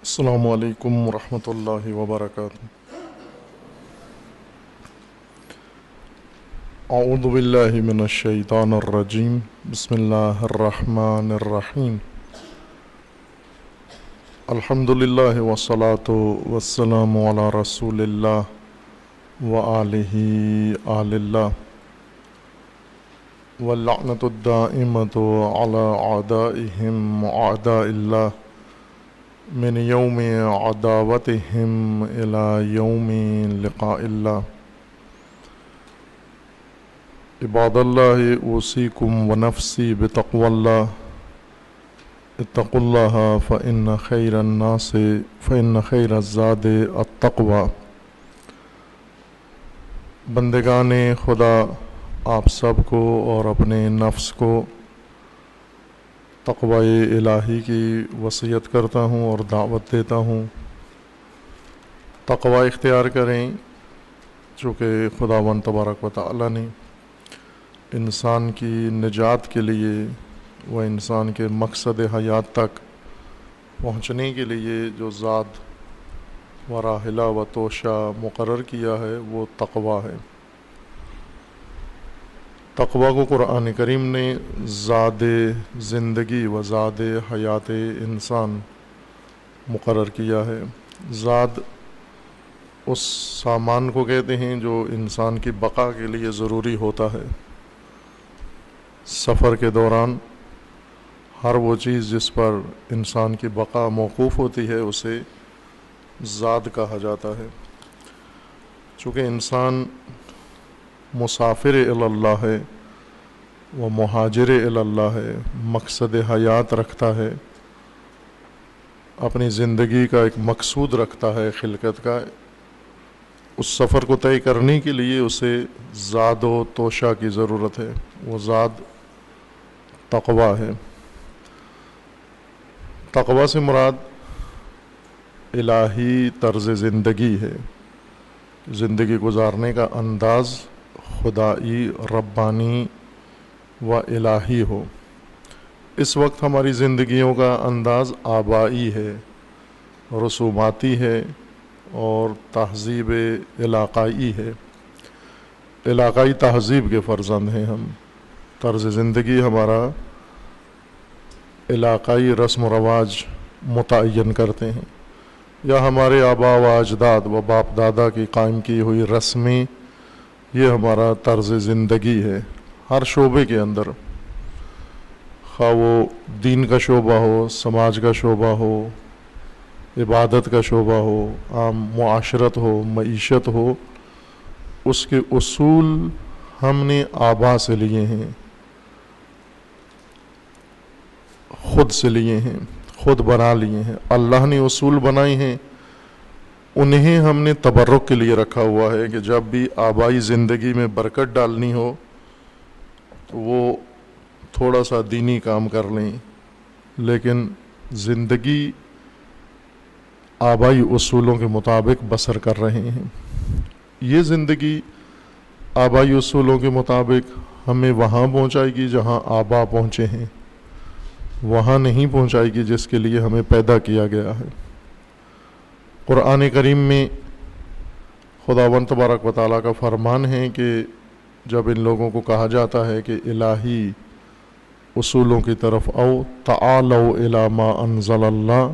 السلام علیکم ورحمۃ اللہ وبرکاتہ۔ اعوذ باللہ من الشیطان الرجیم، بسم اللہ الرحمن الرحیم۔ الحمد للہ والصلاۃ والسلام علی رسول اللہ وآلہ آل اللہ، واللعنۃ الدائمۃ علی اعدائہم اعداء اللہ من یوم عداوتہم الی یوم لقاء اللہ۔ عباد اللہ، اوصیکم ونفسی بتقوی اللہ، اتقوا اللہ فإن خیر الزاد التقوی۔ بندگان خدا، آپ سب کو اور اپنے نفس کو تقوی الہی کی وصیت کرتا ہوں اور دعوت دیتا ہوں۔ تقوی اختیار کریں، چونکہ خداوند تبارک و تعالی نے انسان کی نجات کے لیے و انسان کے مقصد حیات تک پہنچنے کے لیے جو ذات و راحلہ و توشہ مقرر کیا ہے وہ تقوی ہے۔ تقوی کو قرآن کریم نے زاد زندگی و زاد حیات انسان مقرر کیا ہے۔ زاد اس سامان کو کہتے ہیں جو انسان کی بقا کے لیے ضروری ہوتا ہے۔ سفر کے دوران ہر وہ چیز جس پر انسان کی بقا موقوف ہوتی ہے اسے زاد کہا جاتا ہے۔ چونکہ انسان مسافر الی اللہ ہے و مہاجر الی اللہ ہے، مقصد حیات رکھتا ہے، اپنی زندگی کا ایک مقصود رکھتا ہے خلقت کا، اس سفر کو طے کرنے کے لیے اسے زاد و توشہ کی ضرورت ہے۔ وہ زاد تقوی ہے۔ تقوی سے مراد الہی طرز زندگی ہے، زندگی گزارنے کا انداز خدائی، ربانی و الہی ہو۔ اس وقت ہماری زندگیوں کا انداز آبائی ہے، رسوماتی ہے اور تہذیب علاقائی ہے۔ علاقائی تہذیب کے فرزند ہیں ہم۔ طرز زندگی ہمارا علاقائی رسم و رواج متعین کرتے ہیں، یا ہمارے آبا و اجداد و باپ دادا کی قائم کی ہوئی رسمیں، یہ ہمارا طرز زندگی ہے۔ ہر شعبے کے اندر، خواہ وہ دین کا شعبہ ہو، سماج کا شعبہ ہو، عبادت کا شعبہ ہو، عام معاشرت ہو، معیشت ہو، اس کے اصول ہم نے آبا سے لیے ہیں، خود سے لیے ہیں، خود بنا لیے ہیں۔ اللہ نے اصول بنائے ہیں، انہیں ہم نے تبرک کے لیے رکھا ہوا ہے کہ جب بھی آبائی زندگی میں برکت ڈالنی ہو تو وہ تھوڑا سا دینی کام کر لیں، لیکن زندگی آبائی اصولوں کے مطابق بسر کر رہے ہیں۔ یہ زندگی آبائی اصولوں کے مطابق ہمیں وہاں پہنچائے گی جہاں آبا پہنچے ہیں، وہاں نہیں پہنچائے گی جس کے لیے ہمیں پیدا کیا گیا ہے۔ قرآن کریم میں خداوند تبارک و تعالیٰ کا فرمان ہے کہ جب ان لوگوں کو کہا جاتا ہے کہ الہی اصولوں کی طرف آؤ، تعالوا الی ما انزل اللہ،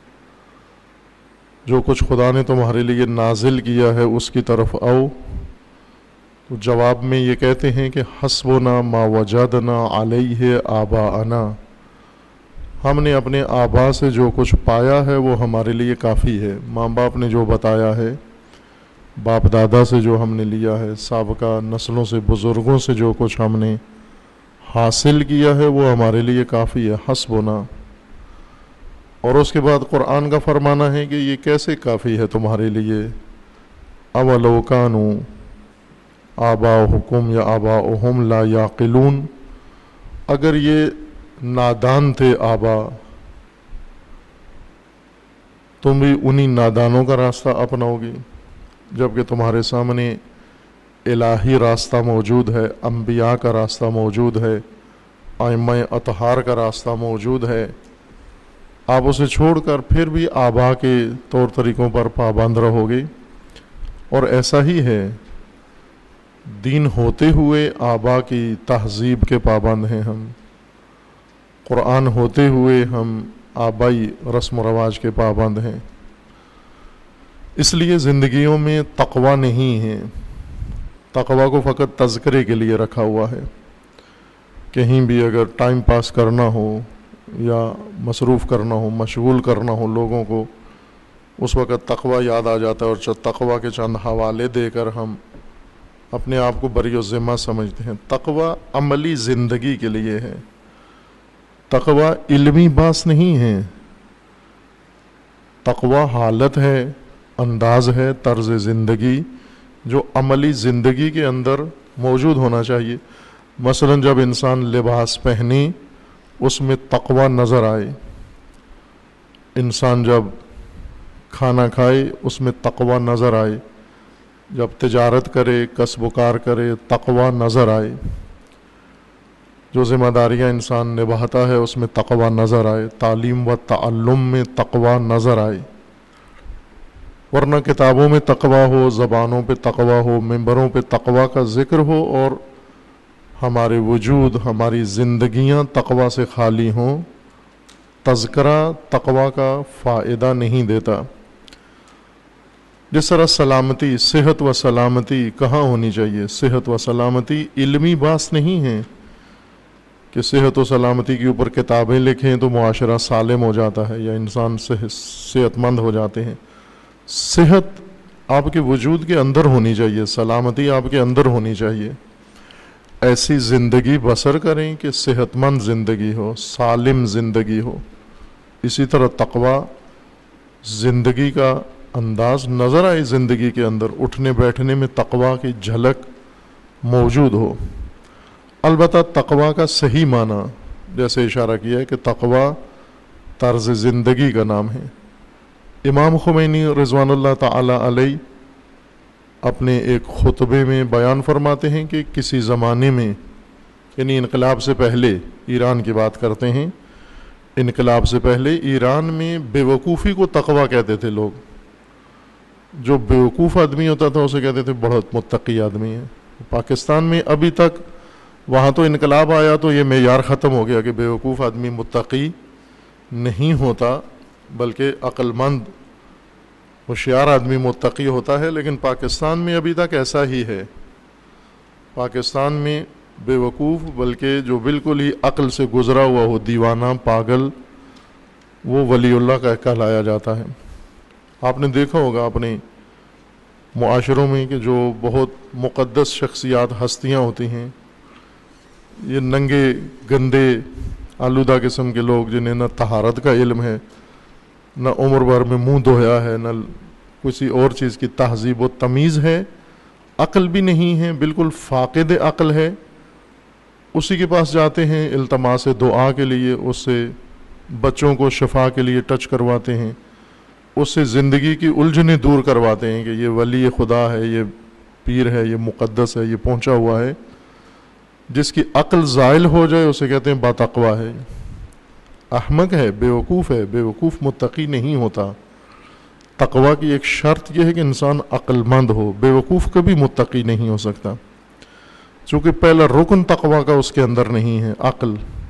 جو کچھ خدا نے تمہارے لیے نازل کیا ہے اس کی طرف آؤ، تو جواب میں یہ کہتے ہیں کہ حسبنا ما وجدنا علیہ آباءنا، ہم نے اپنے آبا سے جو کچھ پایا ہے وہ ہمارے لیے کافی ہے۔ ماں باپ نے جو بتایا ہے، باپ دادا سے جو ہم نے لیا ہے، سابقہ نسلوں سے، بزرگوں سے جو کچھ ہم نے حاصل کیا ہے وہ ہمارے لیے کافی ہے، حسبنا۔ اور اس کے بعد قرآن کا فرمانا ہے کہ یہ کیسے کافی ہے تمہارے لیے؟ اولو کانوا آباؤہم یا آباؤہم لا یعقلون، اگر یہ نادان تھے آبا، تم بھی انہی نادانوں کا راستہ اپناؤ گی، جبکہ تمہارے سامنے الہی راستہ موجود ہے، انبیاء کا راستہ موجود ہے، ائمہ اطہار کا راستہ موجود ہے۔ آپ اسے چھوڑ کر پھر بھی آبا کے طور طریقوں پر پابند رہو گے. اور ایسا ہی ہے، دین ہوتے ہوئے آبا کی تہذیب کے پابند ہیں ہم، قرآن ہوتے ہوئے ہم آبائی رسم و رواج کے پابند ہیں. اس لیے زندگیوں میں تقوی نہیں ہے. تقوی کو فقط تذکرے کے لیے رکھا ہوا ہے. کہیں بھی اگر ٹائم پاس کرنا ہو یا مصروف کرنا ہو، مشغول کرنا ہو لوگوں کو، اس وقت تقوی یاد آ جاتا ہے، اور تقوی کے چند حوالے دے کر ہم اپنے آپ کو بری و ذمہ سمجھتے ہیں. تقوی عملی زندگی کے لیے ہے. تقوی علمی بات نہیں ہے. تقوی حالت ہے، انداز ہے، طرز زندگی جو عملی زندگی کے اندر موجود ہونا چاہیے. مثلا جب انسان لباس پہنے اس میں تقوی نظر آئے، انسان جب کھانا کھائے اس میں تقوی نظر آئے، جب تجارت کرے، کسب و کار کرے، تقوی نظر آئے، جو ذمہ داریاں انسان نبھاتا ہے اس میں تقوی نظر آئے، تعلیم و تعلم میں تقوی نظر آئے. ورنہ کتابوں میں تقوی ہو، زبانوں پہ تقوی ہو، ممبروں پہ تقوی کا ذکر ہو، اور ہمارے وجود، ہماری زندگیاں تقوی سے خالی ہوں، تذکرہ تقوی کا فائدہ نہیں دیتا. جس طرح سلامتی، صحت و سلامتی کہاں ہونی چاہیے؟ صحت و سلامتی علمی بات نہیں ہے کہ صحت و سلامتی کے اوپر کتابیں لکھیں تو معاشرہ سالم ہو جاتا ہے یا انسان صحت مند ہو جاتے ہیں. صحت آپ کے وجود کے اندر ہونی چاہیے، سلامتی آپ کے اندر ہونی چاہیے. ایسی زندگی بسر کریں کہ صحت مند زندگی ہو، سالم زندگی ہو. اسی طرح تقوی زندگی کا انداز نظر آئے، زندگی کے اندر اٹھنے بیٹھنے میں تقوی کی جھلک موجود ہو. البتہ تقوی کا صحیح معنی جیسے اشارہ کیا ہے کہ تقوی طرز زندگی کا نام ہے. امام خمینی رضوان اللہ تعالی علیہ اپنے ایک خطبے میں بیان فرماتے ہیں کہ کسی زمانے میں، یعنی انقلاب سے پہلے، ایران کی بات کرتے ہیں، انقلاب سے پہلے ایران میں بے وقوفی کو تقوی کہتے تھے لوگ. جو بے وقوف آدمی ہوتا تھا اسے کہتے تھے بہت متقی آدمی ہے. پاکستان میں ابھی تک، وہاں تو انقلاب آیا تو یہ معیار ختم ہو گیا کہ بے وقوف آدمی متقی نہیں ہوتا، بلکہ عقل مند ہوشیار آدمی متقی ہوتا ہے. لیکن پاکستان میں ابھی تک ایسا ہی ہے. پاکستان میں بے وقوف بلکہ جو بالکل ہی عقل سے گزرا ہوا ہو، دیوانہ، پاگل، وہ ولی اللہ کا کہلایا جاتا ہے. آپ نے دیکھا ہوگا اپنے معاشروں میں کہ جو بہت مقدس شخصیات، ہستیاں ہوتی ہیں، یہ ننگے گندے آلودہ قسم کے لوگ جنہیں نہ طہارت کا علم ہے، نہ عمر بھر میں منہ دھویا ہے، نہ کسی اور چیز کی تہذیب و تمیز ہے، عقل بھی نہیں ہے، بالکل فاقد عقل ہے. اسی کے پاس جاتے ہیں التماس دعا کے لیے، اس سے بچوں کو شفا کے لیے ٹچ کرواتے ہیں، اس سے زندگی کی الجھنیں دور کرواتے ہیں کہ یہ ولی خدا ہے، یہ پیر ہے، یہ مقدس ہے، یہ پہنچا ہوا ہے. جس کی عقل زائل ہو جائے اسے کہتے ہیں باتقوا ہے، احمق ہے، بے وقوف ہے. بے وقوف متقی نہیں ہوتا. تقوی کی ایک شرط یہ ہے کہ انسان عقل مند ہو. بے وقوف کبھی متقی نہیں ہو سکتا، چونکہ پہلا رکن تقوی کا اس کے اندر نہیں ہے، عقل.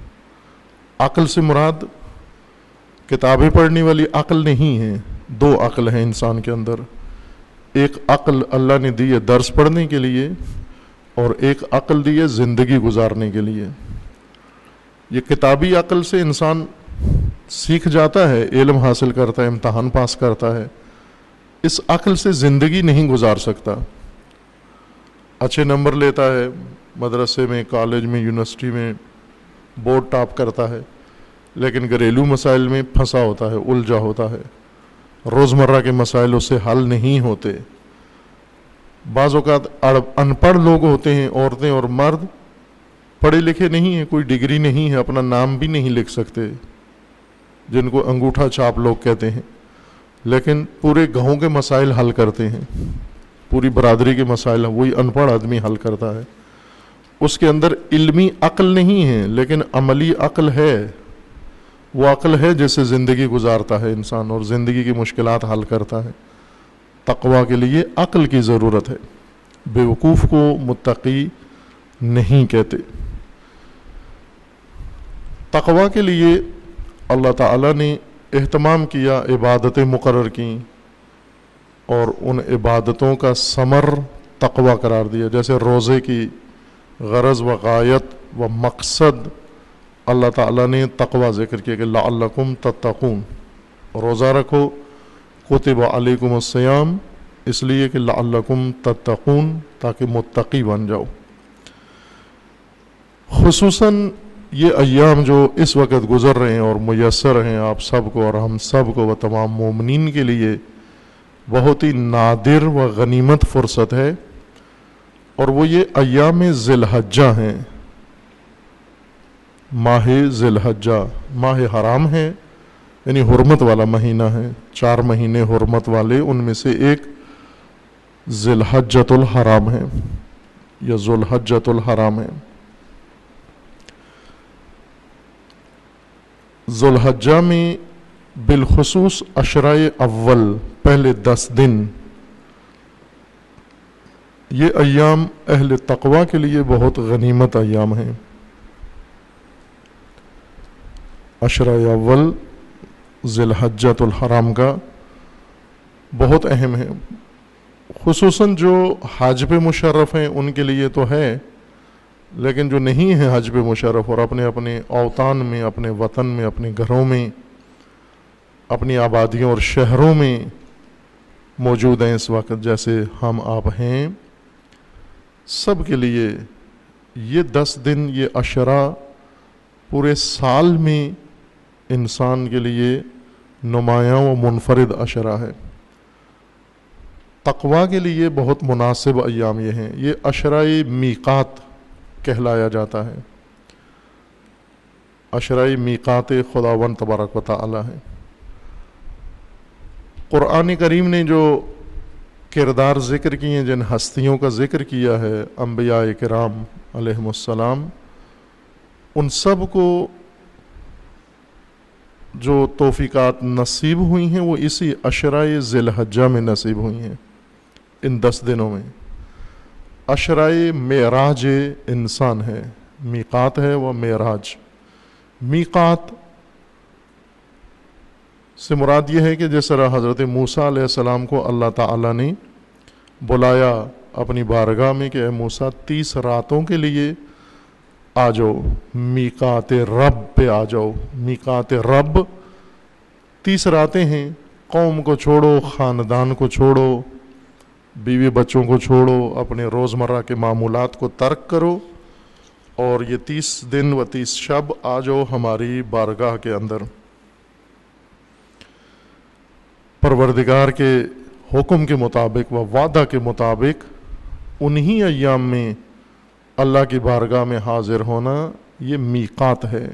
عقل سے مراد کتابیں پڑھنے والی عقل نہیں ہے. دو عقل ہیں انسان کے اندر. ایک عقل اللہ نے دی ہے درس پڑھنے کے لیے، اور ایک عقل دی ہے زندگی گزارنے کے لیے. یہ کتابی عقل سے انسان سیکھ جاتا ہے، علم حاصل کرتا ہے، امتحان پاس کرتا ہے. اس عقل سے زندگی نہیں گزار سکتا. اچھے نمبر لیتا ہے، مدرسے میں، کالج میں، یونیورسٹی میں بورڈ ٹاپ کرتا ہے، لیکن گھریلو مسائل میں پھنسا ہوتا ہے، الجھا ہوتا ہے. روزمرہ کے مسائل اس سے حل نہیں ہوتے. بعض اوقات ان پڑھ لوگ ہوتے ہیں، عورتیں اور مرد پڑھے لکھے نہیں ہیں، کوئی ڈگری نہیں ہے، اپنا نام بھی نہیں لکھ سکتے، جن کو انگوٹھا چھاپ لوگ کہتے ہیں، لیکن پورے گاؤں کے مسائل حل کرتے ہیں، پوری برادری کے مسائل وہی ان پڑھ آدمی حل کرتا ہے. اس کے اندر علمی عقل نہیں ہے لیکن عملی عقل ہے. وہ عقل ہے جس سے زندگی گزارتا ہے انسان اور زندگی کی مشکلات حل کرتا ہے. تقویٰ کے لیے عقل کی ضرورت ہے. بیوقوف کو متقی نہیں کہتے. تقویٰ کے لیے اللہ تعالیٰ نے اہتمام کیا، عبادتیں مقرر کیں اور ان عبادتوں کا ثمر تقویٰ قرار دیا. جیسے روزے کی غرض و غایت و مقصد اللہ تعالیٰ نے تقویٰ ذکر کیا کہ لعلکم تتقون، روزہ رکھو، کتب علیکم الصیام، اس لیے کہ لعلکم تتقون، تاکہ متقی بن جاؤ. خصوصاً یہ ایام جو اس وقت گزر رہے ہیں اور میسر ہیں آپ سب کو اور ہم سب کو و تمام مومنین کے لیے بہت ہی نادر و غنیمت فرصت ہے، اور وہ یہ ایام ذی الحجہ ہیں. ماہ ذی الحجہ ماہ حرام ہے، یعنی حرمت والا مہینہ ہے. 4 مہینے حرمت والے، ان میں سے ایک ذی الحجۃ الحرام ہے یا ذو الحجۃ الحرام ہے. ذو الحجہ میں بالخصوص عشرۂ اول، پہلے 10 دن، یہ ایام اہل تقویٰ کے لیے بہت غنیمت ایام ہیں. عشرۂ اول ذی الحجۃ الحرام کا بہت اہم ہے. خصوصاً جو حج پہ مشرف ہیں ان کے لیے تو ہے، لیکن جو نہیں ہیں حج پہ مشرف اور اپنے اپنے اوطان میں، اپنے وطن میں، اپنے گھروں میں، اپنی آبادیوں اور شہروں میں موجود ہیں اس وقت، جیسے ہم آپ ہیں، سب کے لیے یہ 10 دن، یہ عشرہ پورے سال میں انسان کے لیے نمایاں و منفرد عشرہ ہے. تقویٰ کے لیے بہت مناسب ایام یہ ہیں. یہ عشرۂ میقات کہلایا جاتا ہے. عشرۂ میقات خداوند تبارک و تعالی ہے. قرآن کریم نے جو کردار ذکر کیے ہیں، جن ہستیوں کا ذکر کیا ہے، انبیاء کرام علیہم السلام، ان سب کو جو توفیقات نصیب ہوئی ہیں وہ اسی عشرۂ ذی الحجہ میں نصیب ہوئی ہیں. ان 10 دنوں میں عشرۂ معراج انسان ہے. میقات ہے وہ معراج. میقات سے مراد یہ ہے کہ جس طرح حضرت موسیٰ علیہ السلام کو اللہ تعالیٰ نے بلایا اپنی بارگاہ میں کہ اے موسیٰ 30 راتوں کے لیے آ جاؤ، میقات رب پہ آ جاؤ. میقات رب 30 راتیں ہیں. قوم کو چھوڑو، خاندان کو چھوڑو، بیوی بچوں کو چھوڑو، اپنے روزمرہ کے معمولات کو ترک کرو اور یہ 30 دن و 30 شب آ جاؤ ہماری بارگاہ کے اندر. پروردگار کے حکم کے مطابق و وعدہ کے مطابق انہی ایام میں اللہ کی بارگاہ میں حاضر ہونا یہ میقات ہے.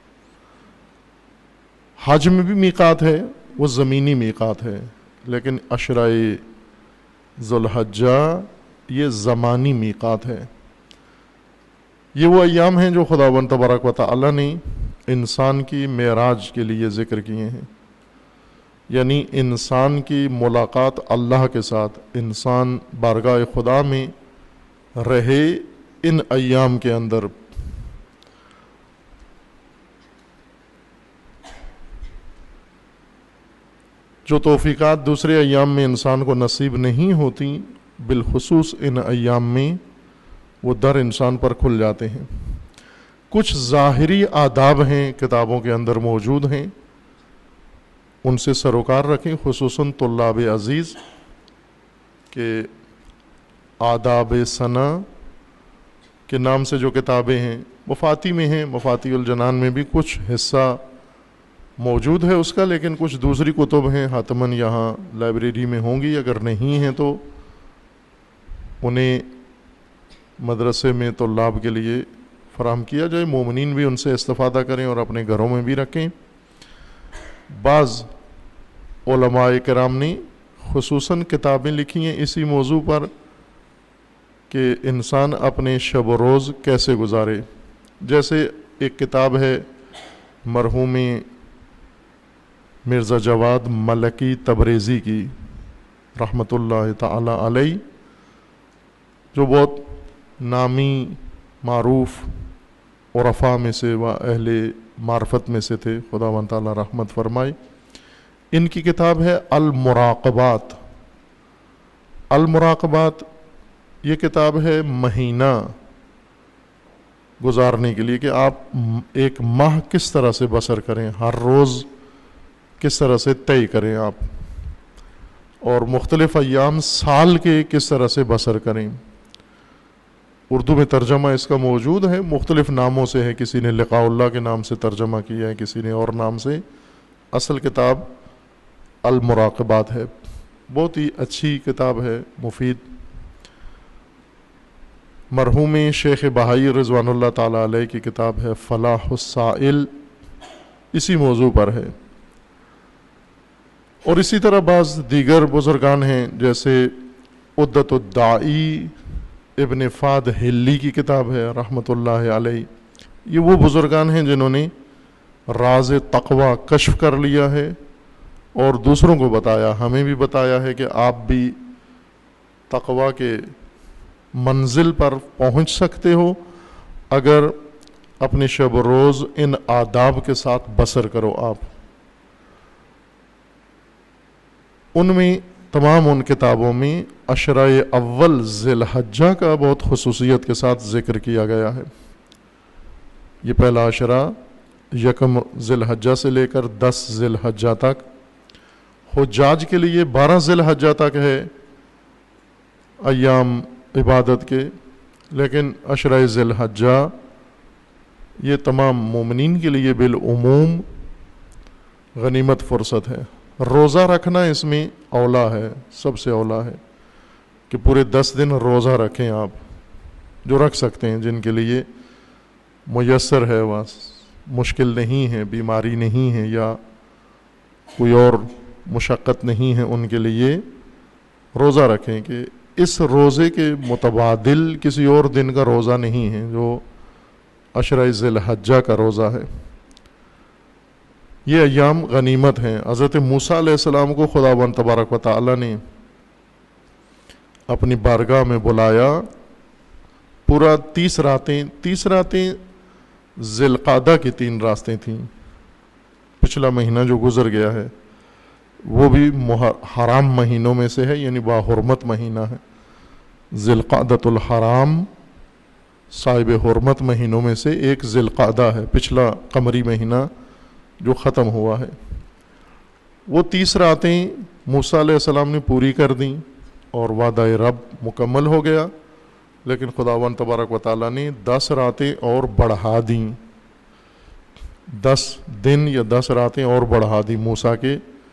حج میں بھی میقات ہے، وہ زمینی میقات ہے، لیکن عشرۂ ذو الحجہ یہ زمانی میقات ہے. یہ وہ ایام ہیں جو خداوند تبارک و تعالی نے انسان کی معراج کے لیے ذکر کیے ہیں، یعنی انسان کی ملاقات اللہ کے ساتھ، انسان بارگاہ خدا میں رہے ان ایام کے اندر. جو توفیقات دوسرے ایام میں انسان کو نصیب نہیں ہوتی، بالخصوص ان ایام میں وہ در انسان پر کھل جاتے ہیں. کچھ ظاہری آداب ہیں کتابوں کے اندر موجود ہیں، ان سے سروکار رکھیں، خصوصاً طلاب عزیز، کہ آداب ثنا کے نام سے جو کتابیں ہیں مفاتی میں ہیں، مفاتی الجنان میں بھی کچھ حصہ موجود ہے اس کا، لیکن کچھ دوسری کتب ہیں حتماً یہاں لائبریری میں ہوں گی. اگر نہیں ہیں تو انہیں مدرسے میں طلاب کے لیے فراہم کیا جائے، مومنین بھی ان سے استفادہ کریں اور اپنے گھروں میں بھی رکھیں. بعض علماء کرام نے خصوصاً کتابیں لکھی ہیں اسی موضوع پر کہ انسان اپنے شب و روز کیسے گزارے. جیسے ایک کتاب ہے مرحوم مرزا جواد ملکی تبریزی کی رحمۃ اللہ تعالی علیہ، جو بہت نامی معروف عرفاء میں سے و اہل معرفت میں سے تھے، خداوند تعالی رحمت فرمائے۔ ان کی کتاب ہے المراقبات۔ المراقبات یہ کتاب ہے مہینہ گزارنے کے لیے کہ آپ ایک ماہ کس طرح سے بسر کریں، ہر روز کس طرح سے طے کریں آپ، اور مختلف ایام سال کے کس طرح سے بسر کریں۔ اردو میں ترجمہ اس کا موجود ہے، مختلف ناموں سے ہے، کسی نے لقاء اللہ کے نام سے ترجمہ کیا ہے، کسی نے اور نام سے۔ اصل کتاب المراقبات ہے، بہت ہی اچھی کتاب ہے، مفید۔ مرحوم شیخ بہائی رضوان اللہ تعالیٰ علیہ کی کتاب ہے فلاح السائل، اسی موضوع پر ہے۔ اور اسی طرح بعض دیگر بزرگان ہیں، جیسے عدت الداعی ابن فاد ہلی کی کتاب ہے رحمۃ اللہ علیہ۔ یہ وہ بزرگان ہیں جنہوں نے راز تقوی کشف کر لیا ہے اور دوسروں کو بتایا، ہمیں بھی بتایا ہے کہ آپ بھی تقوی کے منزل پر پہنچ سکتے ہو اگر اپنے شب و روز ان آداب کے ساتھ بسر کرو۔ آپ ان میں تمام ان کتابوں میں عشرہ اول ذی الحجہ کا بہت خصوصیت کے ساتھ ذکر کیا گیا ہے۔ یہ پہلا عشرہ یکم ذی الحجہ سے لے کر 10 ذی الحجہ تک، حجاج کے لیے 12 ذی الحجہ تک ہے ایام عبادت کے، لیکن عشرہ ذی الحجہ یہ تمام مومنین کے لیے بالعموم غنیمت فرصت ہے۔ روزہ رکھنا اس میں اولا ہے، سب سے اولا ہے کہ پورے 10 دن روزہ رکھیں آپ، جو رکھ سکتے ہیں، جن کے لیے میسر ہے، وہاں مشکل نہیں ہے، بیماری نہیں ہے یا کوئی اور مشقت نہیں ہے، ان کے لیے روزہ رکھیں کہ اس روزے کے متبادل کسی اور دن کا روزہ نہیں ہے جو عشرہ ذی الحجہ کا روزہ ہے۔ یہ ایام غنیمت ہیں۔ حضرت موسیٰ علیہ السلام کو خداوند تبارک و تعالی نے اپنی بارگاہ میں بلایا، پورا 30 راتیں ذی القعدہ کی 3 راتیں تھیں۔ پچھلا مہینہ جو گزر گیا ہے وہ بھی حرام مہینوں میں سے ہے، یعنی باحرمت مہینہ ہے۔ ذی القعدۃ الحرام صاحب حرمت مہینوں میں سے ایک ذی القعدہ ہے، پچھلا قمری مہینہ جو ختم ہوا ہے۔ وہ 30 راتیں موسیٰ علیہ السلام نے پوری کر دیں اور وعدہ رب مکمل ہو گیا، لیکن خداوند تبارک و تعالیٰ نے 10 راتیں اور بڑھا دیں، 10 دن یا 10 راتیں اور بڑھا دیں موسیٰ کے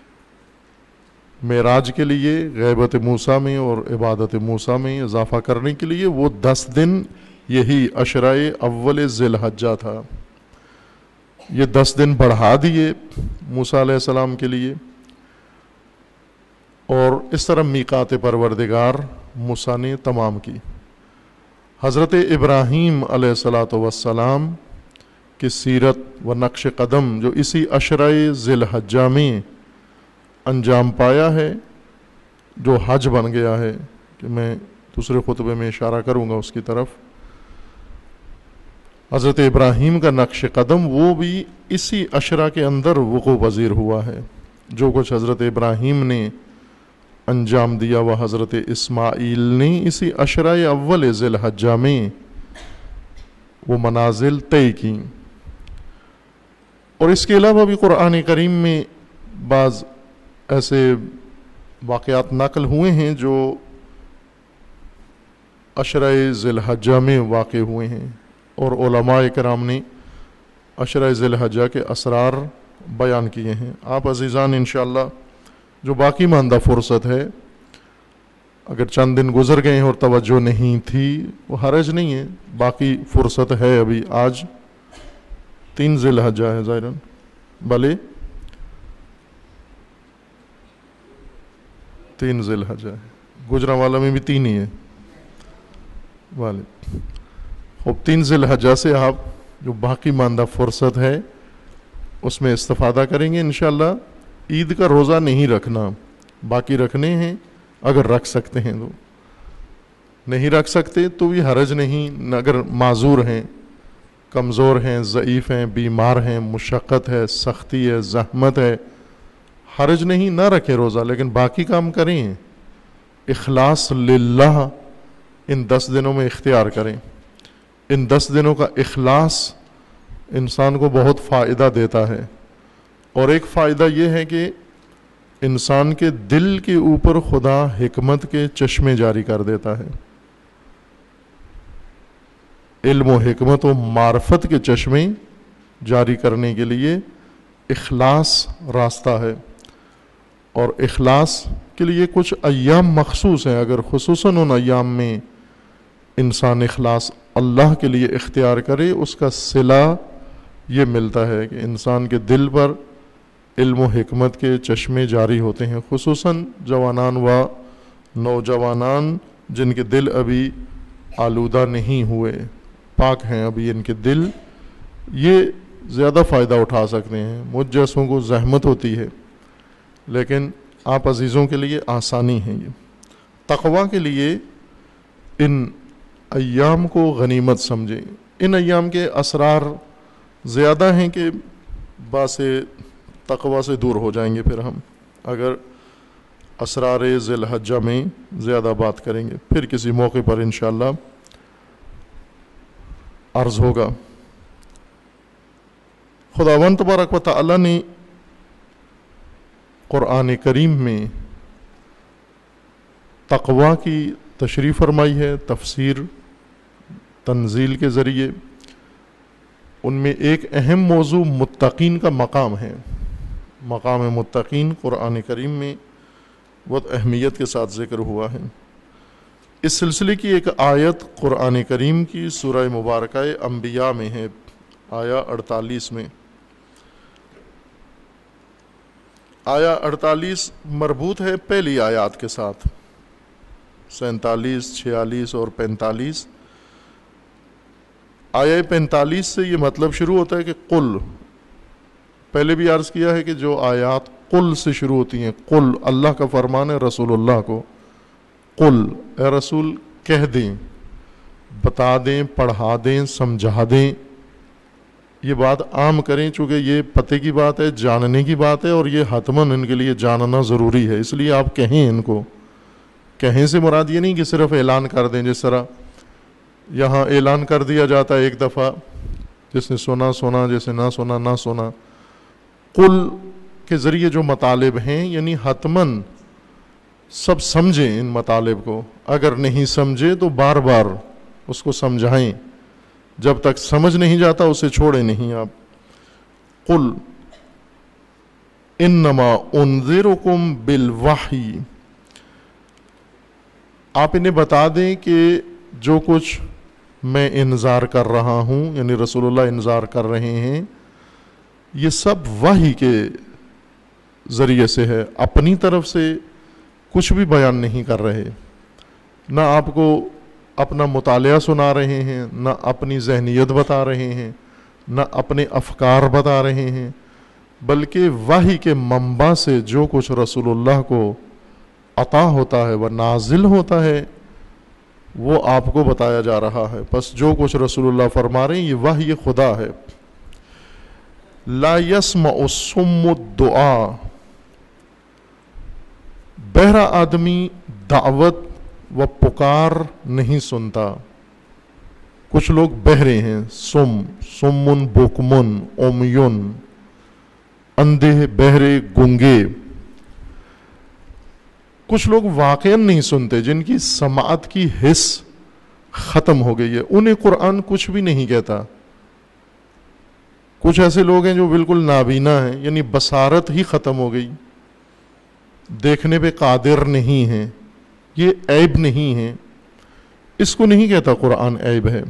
معراج کے لیے، غیبت موسیٰ میں اور عبادت موسیٰ میں اضافہ کرنے کے لیے۔ وہ 10 دن یہی عشرہ اول ذی الحجہ تھا، یہ 10 دن بڑھا دیے موسیٰ علیہ السلام کے لیے، اور اس طرح میقات پروردگار موسیٰ نے تمام کی۔ حضرت ابراہیم علیہ السلام کی سیرت و نقش قدم جو اسی عشرہ ذی الحجہ میں انجام پایا ہے، جو حج بن گیا ہے، کہ میں دوسرے خطبے میں اشارہ کروں گا اس کی طرف۔ حضرت ابراہیم کا نقش قدم وہ بھی اسی عشرہ کے اندر وقوع پذیر ہوا ہے۔ جو کچھ حضرت ابراہیم نے انجام دیا وہ حضرت اسماعیل نے اسی عشرہ اول ذی الحجہ میں وہ منازل طے کی۔ اور اس کے علاوہ بھی قرآن کریم میں بعض ایسے واقعات نقل ہوئے ہیں جو عشرہ ذی الحجہ میں واقع ہوئے ہیں، اور علماء کرام نے عشرہ ذی الحجہ کے اسرار بیان کیے ہیں۔ آپ عزیزان انشاءاللہ جو باقی ماندہ فرصت ہے، اگر چند دن گزر گئے ہیں اور توجہ نہیں تھی وہ حرج نہیں ہے، باقی فرصت ہے ابھی۔ آج 3 ذی الحجہ ہے ظاہراً، بھلے 3 ذی الحجہ ہے، گجرانوالہ میں بھی 3 ہی ہے والے۔ اب 3 ذی الحجہ سے آپ جو باقی ماندہ فرصت ہے اس میں استفادہ کریں گے انشاءاللہ، عید کا روزہ نہیں رکھنا، باقی رکھنے ہیں اگر رکھ سکتے ہیں تو، نہیں رکھ سکتے تو بھی حرج نہیں، اگر معذور ہیں، کمزور ہیں، ضعیف ہیں، بیمار ہیں، مشقت ہے، سختی ہے، زحمت ہے، حرج نہیں، نہ رکھیں روزہ، لیکن باقی کام کریں، اخلاص للہ ان 10 دنوں میں اختیار کریں۔ ان 10 دنوں کا اخلاص انسان کو بہت فائدہ دیتا ہے، اور ایک فائدہ یہ ہے کہ انسان کے دل کے اوپر خدا حکمت کے چشمے جاری کر دیتا ہے، علم و حکمت و معرفت کے چشمے جاری کرنے کے لیے اخلاص راستہ ہے، اور اخلاص کے لیے کچھ ایام مخصوص ہیں، اگر خصوصاً ان ایام میں انسان اخلاص اللہ کے لیے اختیار کرے، اس کا صلہ یہ ملتا ہے کہ انسان کے دل پر علم و حکمت کے چشمے جاری ہوتے ہیں، خصوصاً جوانان و نوجوانان جن کے دل ابھی آلودہ نہیں ہوئے، پاک ہیں ابھی ان کے دل، یہ زیادہ فائدہ اٹھا سکتے ہیں۔ مجھ جیسوں کو زحمت ہوتی ہے، لیکن آپ عزیزوں کے لیے آسانی ہے۔ یہ تقویٰ کے لیے ان ایام کو غنیمت سمجھیں۔ ان ایام کے اسرار زیادہ ہیں کہ باعث تقویٰ سے دور ہو جائیں گے پھر ہم، اگر اسرار ذی الحجہ میں زیادہ بات کریں گے، پھر کسی موقع پر انشاءاللہ عرض ہوگا۔ خداوند تبارک و تعالی نے قرآن کریم میں تقویٰ کی تشریح فرمائی ہے، تفسیر تنزیل کے ذریعے۔ ان میں ایک اہم موضوع متقین کا مقام ہے۔ مقام متقین قرآن کریم میں بہت اہمیت کے ساتھ ذکر ہوا ہے۔ اس سلسلے کی ایک آیت قرآن کریم کی سورہ مبارکہ انبیاء میں ہے، آیا 48 میں۔ آیا 48 مربوط ہے پہلی آیات کے ساتھ، 47، 46 اور 45۔ آیا 45 سے یہ مطلب شروع ہوتا ہے کہ قل، پہلے بھی عرض کیا ہے کہ جو آیات قل سے شروع ہوتی ہیں، قل اللہ کا فرمان ہے رسول اللہ کو، قل اے رسول کہہ دیں، بتا دیں، پڑھا دیں، سمجھا دیں، یہ بات عام کریں، چونکہ یہ پتہ کی بات ہے، جاننے کی بات ہے، اور یہ حتماً ان کے لیے جاننا ضروری ہے، اس لیے آپ کہیں ان کو۔ کہیں سے مراد یہ نہیں کہ صرف اعلان کر دیں، جس طرح یہاں اعلان کر دیا جاتا ہے ایک دفعہ، جس نے سنا سنا، جس نے نہ سنا نہ سنا۔ قل کے ذریعے جو مطالب ہیں، یعنی حتماً سب سمجھیں ان مطالب کو، اگر نہیں سمجھے تو بار بار اس کو سمجھائیں، جب تک سمجھ نہیں جاتا اسے چھوڑیں نہیں آپ۔ قل انما انذرکم بالوحی، آپ انہیں بتا دیں کہ جو کچھ میں انذار کر رہا ہوں، یعنی رسول اللہ انذار کر رہے ہیں، یہ سب وحی کے ذریعے سے ہے، اپنی طرف سے کچھ بھی بیان نہیں کر رہے، نہ آپ کو اپنا مطالعہ سنا رہے ہیں، نہ اپنی ذہنیت بتا رہے ہیں، نہ اپنے افکار بتا رہے ہیں، بلکہ وحی کے منبع سے جو کچھ رسول اللہ کو عطا ہوتا ہے وہ نازل ہوتا ہے، وہ آپ کو بتایا جا رہا ہے۔ پس جو کچھ رسول اللہ فرما رہے ہیں یہ وحی خدا ہے۔ لا يسمع الصم الدعاء، بہرا آدمی دعوت و پکار نہیں سنتا۔ کچھ لوگ بہرے ہیں، سمن بکمن امیون، اندھے بہرے گنگے۔ کچھ لوگ واقعاً نہیں سنتے، جن کی سماعت کی حس ختم ہو گئی ہے، انہیں قرآن کچھ بھی نہیں کہتا۔ کچھ ایسے لوگ ہیں جو بالکل نابینا ہیں، یعنی بصارت ہی ختم ہو گئی، دیکھنے پہ قادر نہیں ہیں، یہ عیب نہیں ہے، اس کو نہیں کہتا قرآن عیب ہے۔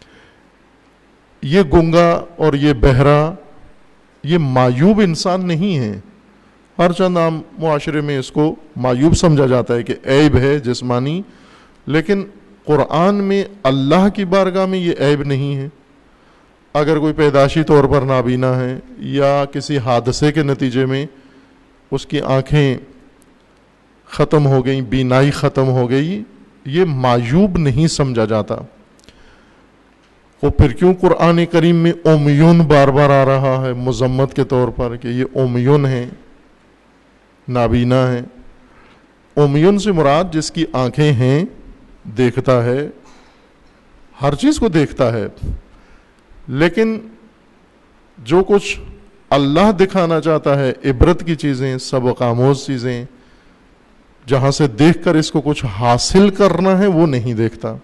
یہ گنگا اور یہ بہرا یہ معیوب انسان نہیں ہے، ہر چند عام معاشرے میں اس کو معیوب سمجھا جاتا ہے کہ عیب ہے جسمانی، لیکن قرآن میں اللہ کی بارگاہ میں یہ عیب نہیں ہے۔ اگر کوئی پیدائشی طور پر نابینا ہے یا کسی حادثے کے نتیجے میں اس کی آنکھیں ختم ہو گئیں، بینائی ختم ہو گئی، یہ معیوب نہیں سمجھا جاتا۔ وہ پھر کیوں قرآن کریم میں امیون بار بار آ رہا ہے مذمت کے طور پر کہ یہ امیون ہیں، نابینا ہیں؟ امیون سے مراد جس کی آنکھیں ہیں، دیکھتا ہے، ہر چیز کو دیکھتا ہے، لیکن جو کچھ اللہ دکھانا چاہتا ہے، عبرت کی چیزیں، سبق آموز چیزیں، جہاں سے دیکھ کر اس کو کچھ حاصل کرنا ہے، وہ نہیں دیکھتا۔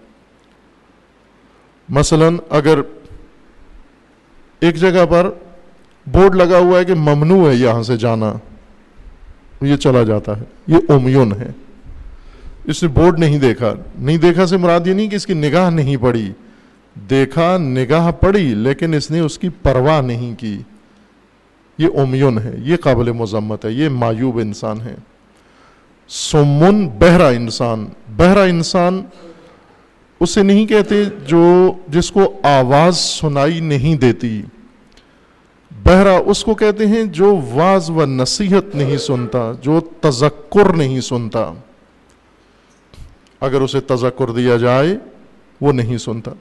مثلا اگر ایک جگہ پر بورڈ لگا ہوا ہے کہ ممنوع ہے یہاں سے جانا، یہ چلا جاتا ہے، یہ امیون ہے، اس نے بورڈ نہیں دیکھا۔ نہیں دیکھا سے مراد یہ نہیں کہ اس کی نگاہ نہیں پڑی، دیکھا، نگاہ پڑی، لیکن اس نے اس کی پرواہ نہیں کی، یہ امیون ہے، یہ قابل مذمت ہے، یہ معیوب انسان ہے۔ سمن بہرا انسان، بہرا انسان اسے نہیں کہتے جس کو آواز سنائی نہیں دیتی، بہرا اس کو کہتے ہیں جو واعظ و نصیحت نہیں سنتا، جو تذکر نہیں سنتا، اگر اسے تذکر دیا جائے وہ نہیں سنتا،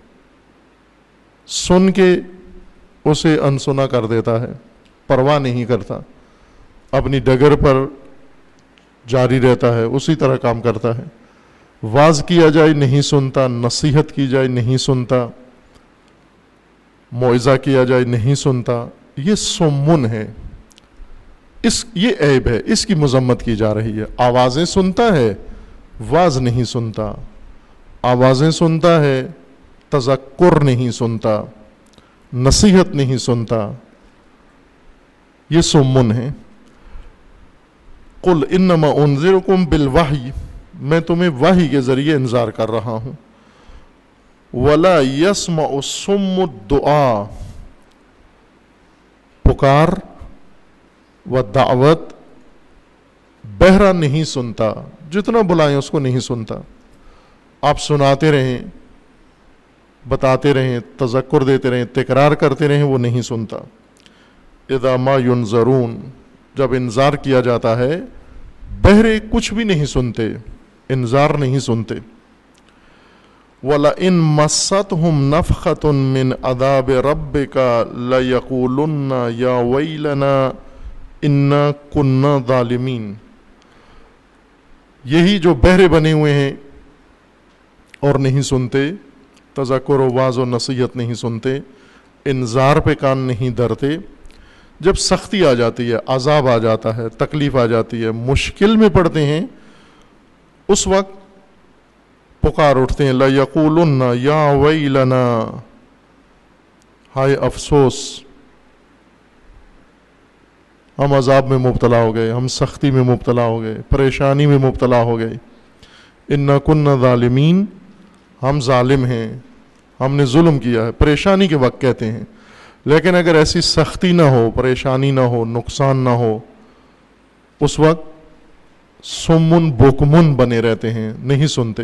سن کے اسے انسنا کر دیتا ہے، پرواہ نہیں کرتا، اپنی ڈگر پر جاری رہتا ہے، اسی طرح کام کرتا ہے۔ واعظ کیا جائے نہیں سنتا، نصیحت کی جائے نہیں سنتا، موعظہ کیا جائے نہیں سنتا، یہ سمن ہے، یہ عیب ہے، اس کی مذمت کی جا رہی ہے۔ آوازیں سنتا ہے، واعظ نہیں سنتا، آوازیں سنتا ہے، تذکر نہیں سنتا، نصیحت نہیں سنتا، یہ سمن ہے۔ قل انما انذرکم بالوحی، میں تمہیں وحی کے ذریعے انذار کر رہا ہوں۔ ولا یسمع الصم الدعاء، پکار و دعوت بہرا نہیں سنتا، جتنا بلائیں اس کو نہیں سنتا۔ آپ سناتے رہیں، بتاتے رہیں، تذکر دیتے رہیں، تکرار کرتے رہیں، وہ نہیں سنتا۔ اذا ما ینذرون، جب انذار کیا جاتا ہے، بہرے کچھ بھی نہیں سنتے، انذار نہیں سنتے۔ وَلَئِن مَسَّتْهُمْ نَفْخَةٌ مِّنْ عَذَابِ رَبِّكَ لَيَقُولُنَّ يَا وَيْلَنَا إِنَّا كُنَّا ظَالِمِينَ، یہی جو بہرے بنے ہوئے ہیں اور نہیں سنتے، تذکر و واعظ و نصیحت نہیں سنتے، انذار پہ کان نہیں دھرتے، جب سختی آ جاتی ہے، عذاب آ جاتا ہے، تکلیف آ جاتی ہے، مشکل میں پڑتے ہیں، اس وقت پکار اٹھتے ہیں، لَيَقُولُنَّ يَا وَيْلَنَا، ہائے افسوس، ہم عذاب میں مبتلا ہو گئے، ہم سختی میں مبتلا ہو گئے، پریشانی میں مبتلا ہو گئے، اِنَّا كُنَّا ظَالِمِينَ، ہم ظالم ہیں، ہم نے ظلم کیا ہے، پریشانی کے وقت کہتے ہیں۔ لیکن اگر ایسی سختی نہ ہو، پریشانی نہ ہو، نقصان نہ ہو، اس وقت سمن بکمن بنے رہتے ہیں، نہیں سنتے۔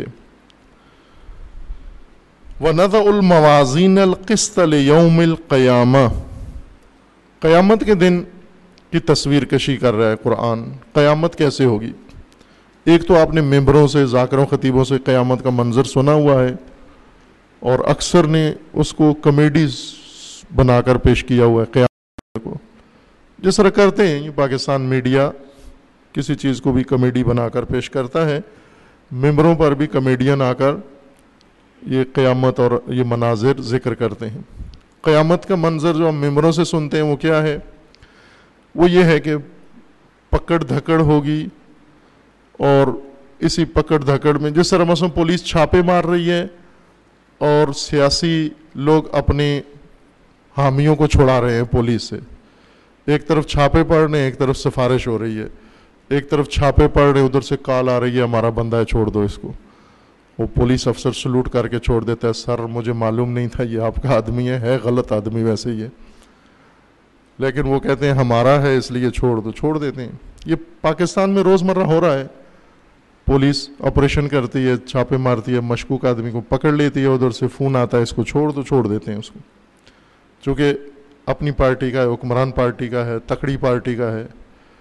وَنَضَعُ الْمَوَازِينَ الْقِسْطَ لِيَوْمِ الْقِيَامَةِ، قیامت کے دن کی تصویر کشی کر رہا ہے قرآن۔ قیامت کیسے ہوگی؟ ایک تو آپ نے ممبروں سے، ذاکروں، خطیبوں سے قیامت کا منظر سنا ہوا ہے، اور اکثر نے اس کو کمیڈیز بنا کر پیش کیا ہوا ہے قیامت کو، جس طرح کرتے ہیں یہ پاکستان میڈیا، کسی چیز کو بھی کمیڈی بنا کر پیش کرتا ہے، ممبروں پر بھی کمیڈین آ کر یہ قیامت اور یہ مناظر ذکر کرتے ہیں۔ قیامت کا منظر جو ہم ممبروں سے سنتے ہیں وہ کیا ہے؟ وہ یہ ہے کہ پکڑ دھکڑ ہوگی، اور اسی پکڑ دھکڑ میں جس طرح مثلا پولیس چھاپے مار رہی ہے اور سیاسی لوگ اپنے حامیوں کو چھڑا رہے ہیں پولیس سے، ایک طرف چھاپے پڑ رہے ہیں، ایک طرف سفارش ہو رہی ہے، ایک طرف چھاپے پڑ رہے ہیں، ادھر سے کال آ رہی ہے ہمارا بندہ ہے چھوڑ دو اس کو، وہ پولیس افسر سلوٹ کر کے چھوڑ دیتا ہے، سر مجھے معلوم نہیں تھا یہ آپ کا آدمی ہے غلط آدمی ویسے ہی ہے، لیکن وہ کہتے ہیں ہمارا ہے اس لیے چھوڑ دو، چھوڑ دیتے ہیں۔ یہ پاکستان میں روزمرہ ہو رہا ہے، پولیس آپریشن کرتی ہے، چھاپے مارتی ہے، مشکوک آدمی کو پکڑ لیتی ہے، ادھر سے فون آتا ہے اس کو چھوڑ دو، چھوڑ دیتے ہیں اس کو، چونکہ اپنی پارٹی کا ہے، حکمران پارٹی کا ہے، تکڑی پارٹی کا ہے،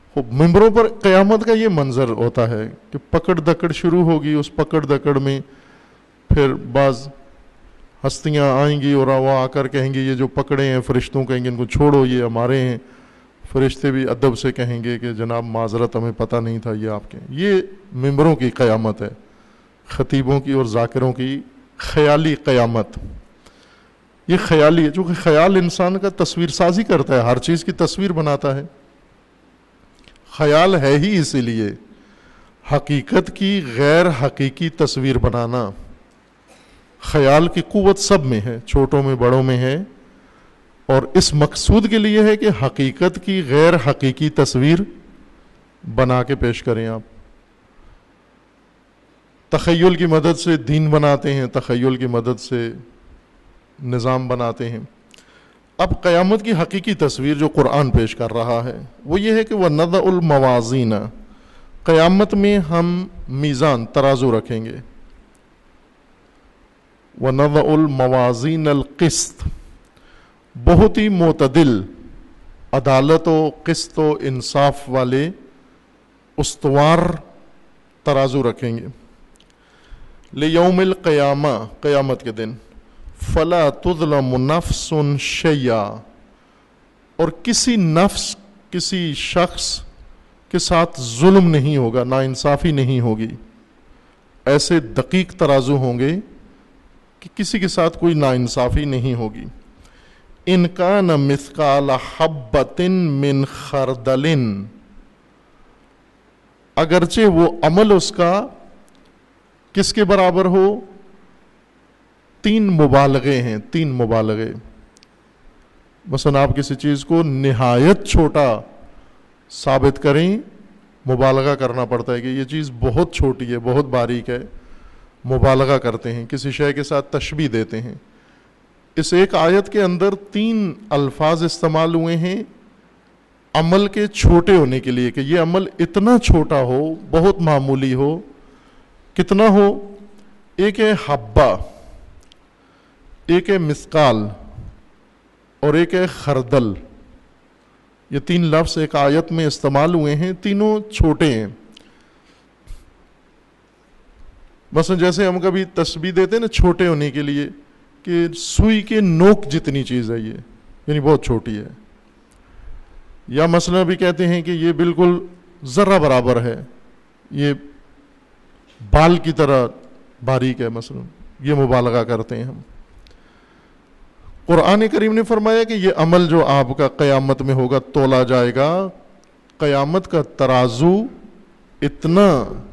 ممبروں پر قیامت کا یہ منظر ہوتا ہے کہ پکڑ دکڑ شروع ہوگی، اس پکڑ دکڑ میں پھر بعض ہستیاں آئیں گی اور وہ آ کر کہیں گی یہ جو پکڑے ہیں، فرشتوں کہیں گے ان کو چھوڑو یہ ہمارے ہیں، فرشتے بھی ادب سے کہیں گے کہ جناب معذرت ہمیں پتہ نہیں تھا یہ آپ کے. یہ ممبروں کی قیامت ہے، خطیبوں کی اور ذاکروں کی خیالی قیامت. یہ خیالی ہے، چونکہ خیال انسان کا تصویر سازی کرتا ہے، ہر چیز کی تصویر بناتا ہے. خیال ہے ہی اسی لیے حقیقت کی غیر حقیقی تصویر بنانا. خیال کی قوت سب میں ہے، چھوٹوں میں بڑوں میں ہے، اور اس مقصود کے لیے ہے کہ حقیقت کی غیر حقیقی تصویر بنا کے پیش کریں. آپ تخیل کی مدد سے دین بناتے ہیں، تخیل کی مدد سے نظام بناتے ہیں. اب قیامت کی حقیقی تصویر جو قرآن پیش کر رہا ہے وہ یہ ہے کہ وَنَضَعُ الْمَوَازِينَ، قیامت میں ہم میزان ترازو رکھیں گے. وَنَضَعُ الْمَوَازِينَ الْقِسْطَ، بہت ہی معتدل، عدالت و قسط و انصاف والے استوار ترازو رکھیں گے. لِيَوْمِ الْقِيَامَةِ، قیامت کے دن. فَلَا تُظْلَمُ نَفْسٌ شَيْئًا، اور کسی نفس، کسی شخص کے ساتھ ظلم نہیں ہوگا، ناانصافی نہیں ہوگی. ایسے دقیق ترازو ہوں گے کہ کسی کے ساتھ کوئی ناانصافی نہیں ہوگی. إِنْ كَانَ مِثْقَالَ حَبَّةٍ مِّنْ خَرْدَلٍ، اگرچہ وہ عمل اس کا کس کے برابر ہو؟ 3 مبالغے ہیں، 3 مبالغے. مثلا آپ کسی چیز کو نہایت چھوٹا ثابت کریں، مبالغہ کرنا پڑتا ہے کہ یہ چیز بہت چھوٹی ہے، بہت باریک ہے، مبالغہ کرتے ہیں، کسی شے کے ساتھ تشبیہ دیتے ہیں. اس ایک آیت کے اندر 3 الفاظ استعمال ہوئے ہیں عمل کے چھوٹے ہونے کے لیے، کہ یہ عمل اتنا چھوٹا ہو، بہت معمولی ہو. کتنا ہو؟ ایک ہے حبہ، ایک ہے مثقال، اور ایک ہے خردل. یہ 3 لفظ ایک آیت میں استعمال ہوئے ہیں، تینوں چھوٹے ہیں. مثلا جیسے ہم کبھی تشبیہ دیتے ہیں نا چھوٹے ہونے کے لیے، کہ سوئی کے نوک جتنی چیز ہے یہ، یعنی بہت چھوٹی ہے. یا مثلا بھی کہتے ہیں کہ یہ بالکل ذرہ برابر ہے، یہ بال کی طرح باریک ہے. مثلا یہ مبالغہ کرتے ہیں ہم. قرآن کریم نے فرمایا کہ یہ عمل جو آپ کا قیامت میں ہوگا تولا جائے گا. قیامت کا ترازو اتنا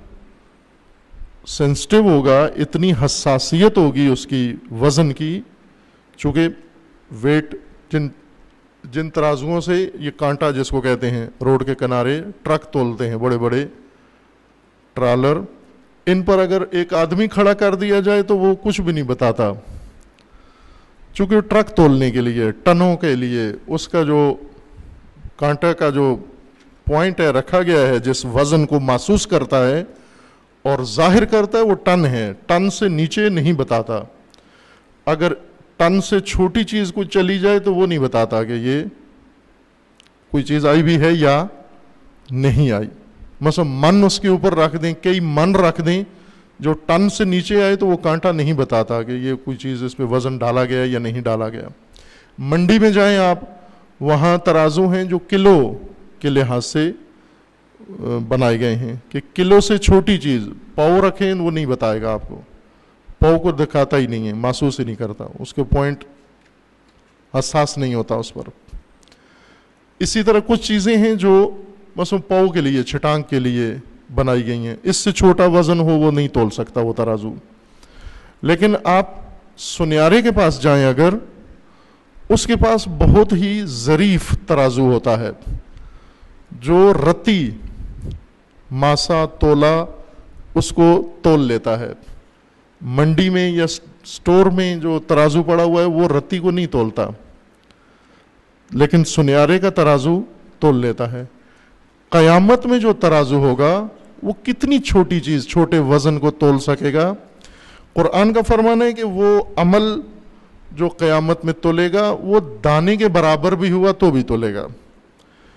سینسٹیو ہوگا، اتنی حساسیت ہوگی اس کی وزن کی، چونکہ ویٹ جن ترازوؤں سے یہ کانٹا جس کو کہتے ہیں روڈ کے کنارے ٹرک تولتے ہیں، بڑے بڑے ٹرالر، ان پر اگر ایک آدمی کھڑا کر دیا جائے تو وہ کچھ بھی نہیں بتاتا، چونکہ ٹرک تولنے کے لیے، ٹنوں کے لیے اس کا جو کانٹا کا جو پوائنٹ ہے رکھا گیا ہے، جس وزن کو محسوس کرتا ہے اور ظاہر کرتا ہے، وہ ٹن ہے. ٹن سے نیچے نہیں بتاتا. اگر ٹن سے چھوٹی چیز کو چلی جائے تو وہ نہیں بتاتا کہ یہ کوئی چیز آئی بھی ہے یا نہیں آئی. مثلا من اس کے اوپر رکھ دیں، کئی من رکھ دیں، جو ٹن سے نیچے آئے تو وہ کانٹا نہیں بتاتا کہ یہ کوئی چیز اس پہ وزن ڈالا گیا یا نہیں ڈالا گیا. منڈی میں جائیں آپ، وہاں ترازو ہیں جو کلو کے لحاظ سے بنائے گئے ہیں، کہ کلو سے چھوٹی چیز پاؤ رکھیں وہ نہیں بتائے گا آپ کو، پاؤ کو دکھاتا ہی نہیں ہے، محسوس ہی نہیں کرتا، اس کے پوائنٹ حساس نہیں ہوتا اس پر. اسی طرح کچھ چیزیں ہیں جو مثلا پاؤ کے لیے، چھٹانگ کے لیے بنائی گئی ہیں، اس سے چھوٹا وزن ہو وہ نہیں تول سکتا وہ ترازو. لیکن آپ سنیارے کے پاس جائیں اگر، اس کے پاس بہت ہی ظریف ترازو ہوتا ہے جو رتی ماسا تولا اس کو تول لیتا ہے. منڈی میں یا سٹور میں جو ترازو پڑا ہوا ہے وہ رتی کو نہیں تولتا، لیکن سنیارے کا ترازو تول لیتا ہے. قیامت میں جو ترازو ہوگا وہ کتنی چھوٹی چیز، چھوٹے وزن کو تول سکے گا؟ قرآن کا فرمان ہے کہ وہ عمل جو قیامت میں تولے گا وہ دانے کے برابر بھی ہوا تو بھی تولے گا.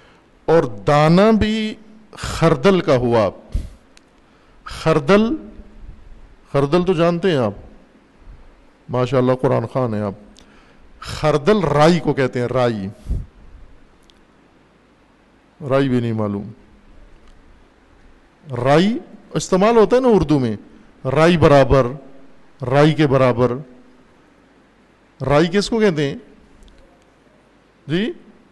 اور دانا بھی خردل کا ہوا. خردل تو جانتے ہیں آپ, ماشاءاللہ قرآن خوان ہیں آپ. خردل رائی کو کہتے ہیں, رائی بھی نہیں معلوم. رائی استعمال ہوتا ہے نا اردو میں, رائی برابر, رائی کے برابر. رائی کس کو کہتے ہیں جی؟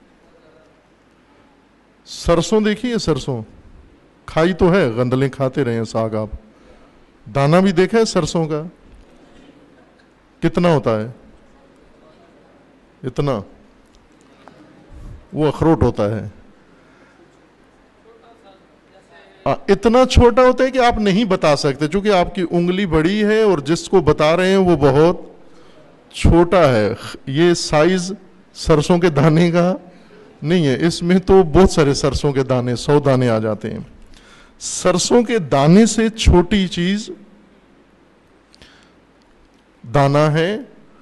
سرسوں دیکھی ہے, سرسوں کھائی تو ہے, گندلیں کھاتے رہے ہیں, ساگ. آپ دانا بھی دیکھا ہے سرسوں کا؟ کتنا ہوتا ہے؟ اتنا. وہ اخروٹ ہوتا ہے. اتنا چھوٹا ہوتا ہے کہ آپ نہیں بتا سکتے, چونکہ آپ کی انگلی بڑی ہے اور جس کو بتا رہے ہیں وہ بہت چھوٹا ہے. یہ سائز سرسوں کے دانے کا نہیں ہے, اس میں تو بہت سارے سرسوں کے دانے, 100 دانے آ جاتے ہیں. سرسوں کے دانے سے چھوٹی چیز دانا ہے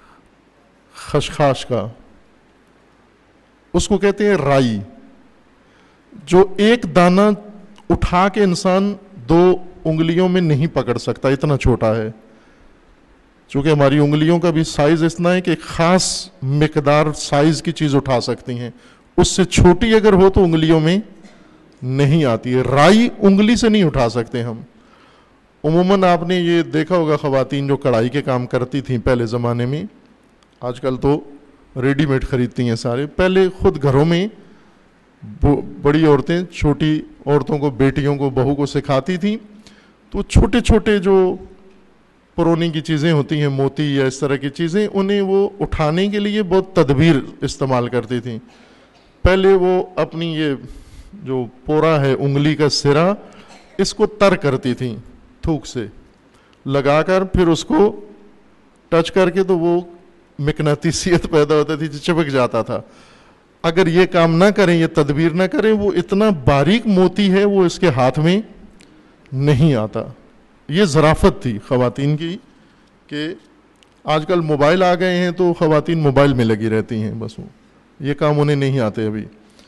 خشخاش کا, اس کو کہتے ہیں رائی. جو ایک دانہ اٹھا کے انسان 2 انگلیوں میں نہیں پکڑ سکتا, اتنا چھوٹا ہے. چونکہ ہماری انگلیوں کا بھی سائز اتنا ہے کہ خاص مقدار سائز کی چیز اٹھا سکتی ہیں, اس سے چھوٹی اگر ہو تو انگلیوں میں نہیں آتی ہے. رائی انگلی سے نہیں اٹھا سکتے ہم. عموماً آپ نے یہ دیکھا ہوگا, خواتین جو کڑھائی کے کام کرتی تھیں پہلے زمانے میں, آج کل تو ریڈی میڈ خریدتی ہیں سارے, پہلے خود گھروں میں بڑی عورتیں چھوٹی عورتوں کو, بیٹیوں کو, بہو کو سکھاتی تھیں. تو چھوٹے چھوٹے جو پرونی کی چیزیں ہوتی ہیں, موتی یا اس طرح کی چیزیں, انہیں وہ اٹھانے کے لیے بہت تدبیر استعمال کرتی تھیں. پہلے وہ اپنی یہ جو پورا ہے انگلی کا سرا, اس کو تر کرتی تھیں تھوک سے لگا کر, پھر اس کو ٹچ کر کے تو وہ مقناطیسیت پیدا ہوتی تھی, چپک جاتا تھا. اگر یہ کام نہ کریں, یہ تدبیر نہ کریں, وہ اتنا باریک موتی ہے وہ اس کے ہاتھ میں نہیں آتا. یہ ظرافت تھی خواتین کی, کہ آج کل موبائل آ گئے ہیں تو خواتین موبائل میں لگی رہتی ہیں, بس وہ یہ کام انہیں نہیں آتے ابھی,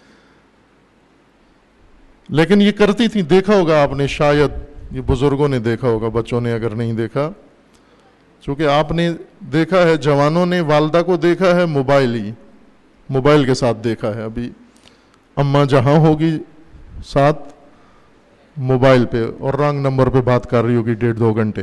لیکن یہ کرتی تھیں. دیکھا ہوگا آپ نے, شاید یہ بزرگوں نے دیکھا ہوگا, بچوں نے اگر نہیں دیکھا, چونکہ آپ نے دیکھا ہے, جوانوں نے والدہ کو دیکھا ہے موبائل کے ساتھ دیکھا ہے. ابھی اماں جہاں ہوگی ساتھ موبائل پہ, اور رانگ نمبر پہ بات کر رہی ہوگی 1.5-2 گھنٹے.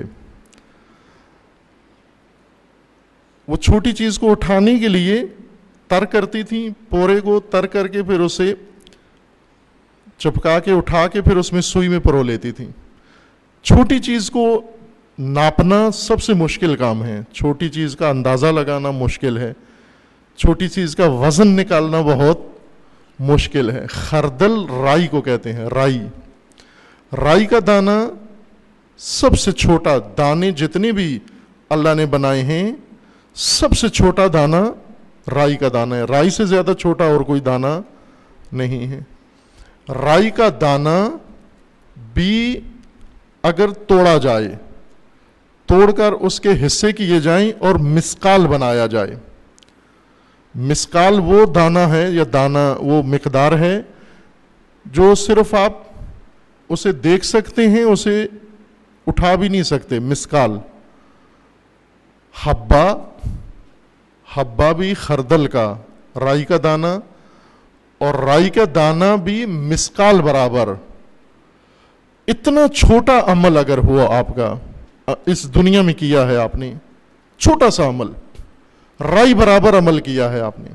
وہ چھوٹی چیز کو اٹھانے کے لیے تر کرتی تھیں, پورے کو تر کر کے پھر اسے چپکا کے اٹھا کے پھر اس میں سوئی میں پرو لیتی تھیں. چھوٹی چیز کو ناپنا سب سے مشکل کام ہے, چھوٹی چیز کا اندازہ لگانا مشکل ہے, چھوٹی چیز کا وزن نکالنا بہت مشکل ہے. خردل رائی کو کہتے ہیں, رائی کا دانہ سب سے چھوٹا. دانے جتنے بھی اللہ نے بنائے ہیں, سب سے چھوٹا دانہ رائی کا دانہ ہے. رائی سے زیادہ چھوٹا اور کوئی دانہ نہیں ہے. رائی کا دانہ بھی اگر توڑا جائے, توڑ کر اس کے حصے کیے جائیں اور مسقال بنایا جائے. مسقال وہ دانہ ہے یا دانہ وہ مقدار ہے جو صرف آپ اسے دیکھ سکتے ہیں, اسے اٹھا بھی نہیں سکتے. مسقال. حبہ بھی خردل کا, رائی کا دانہ, اور رائی کا دانہ بھی مسقال برابر. اتنا چھوٹا عمل اگر ہوا آپ کا اس دنیا میں کیا ہے آپ نے, چھوٹا سا عمل, رائی برابر عمل کیا ہے آپ نے,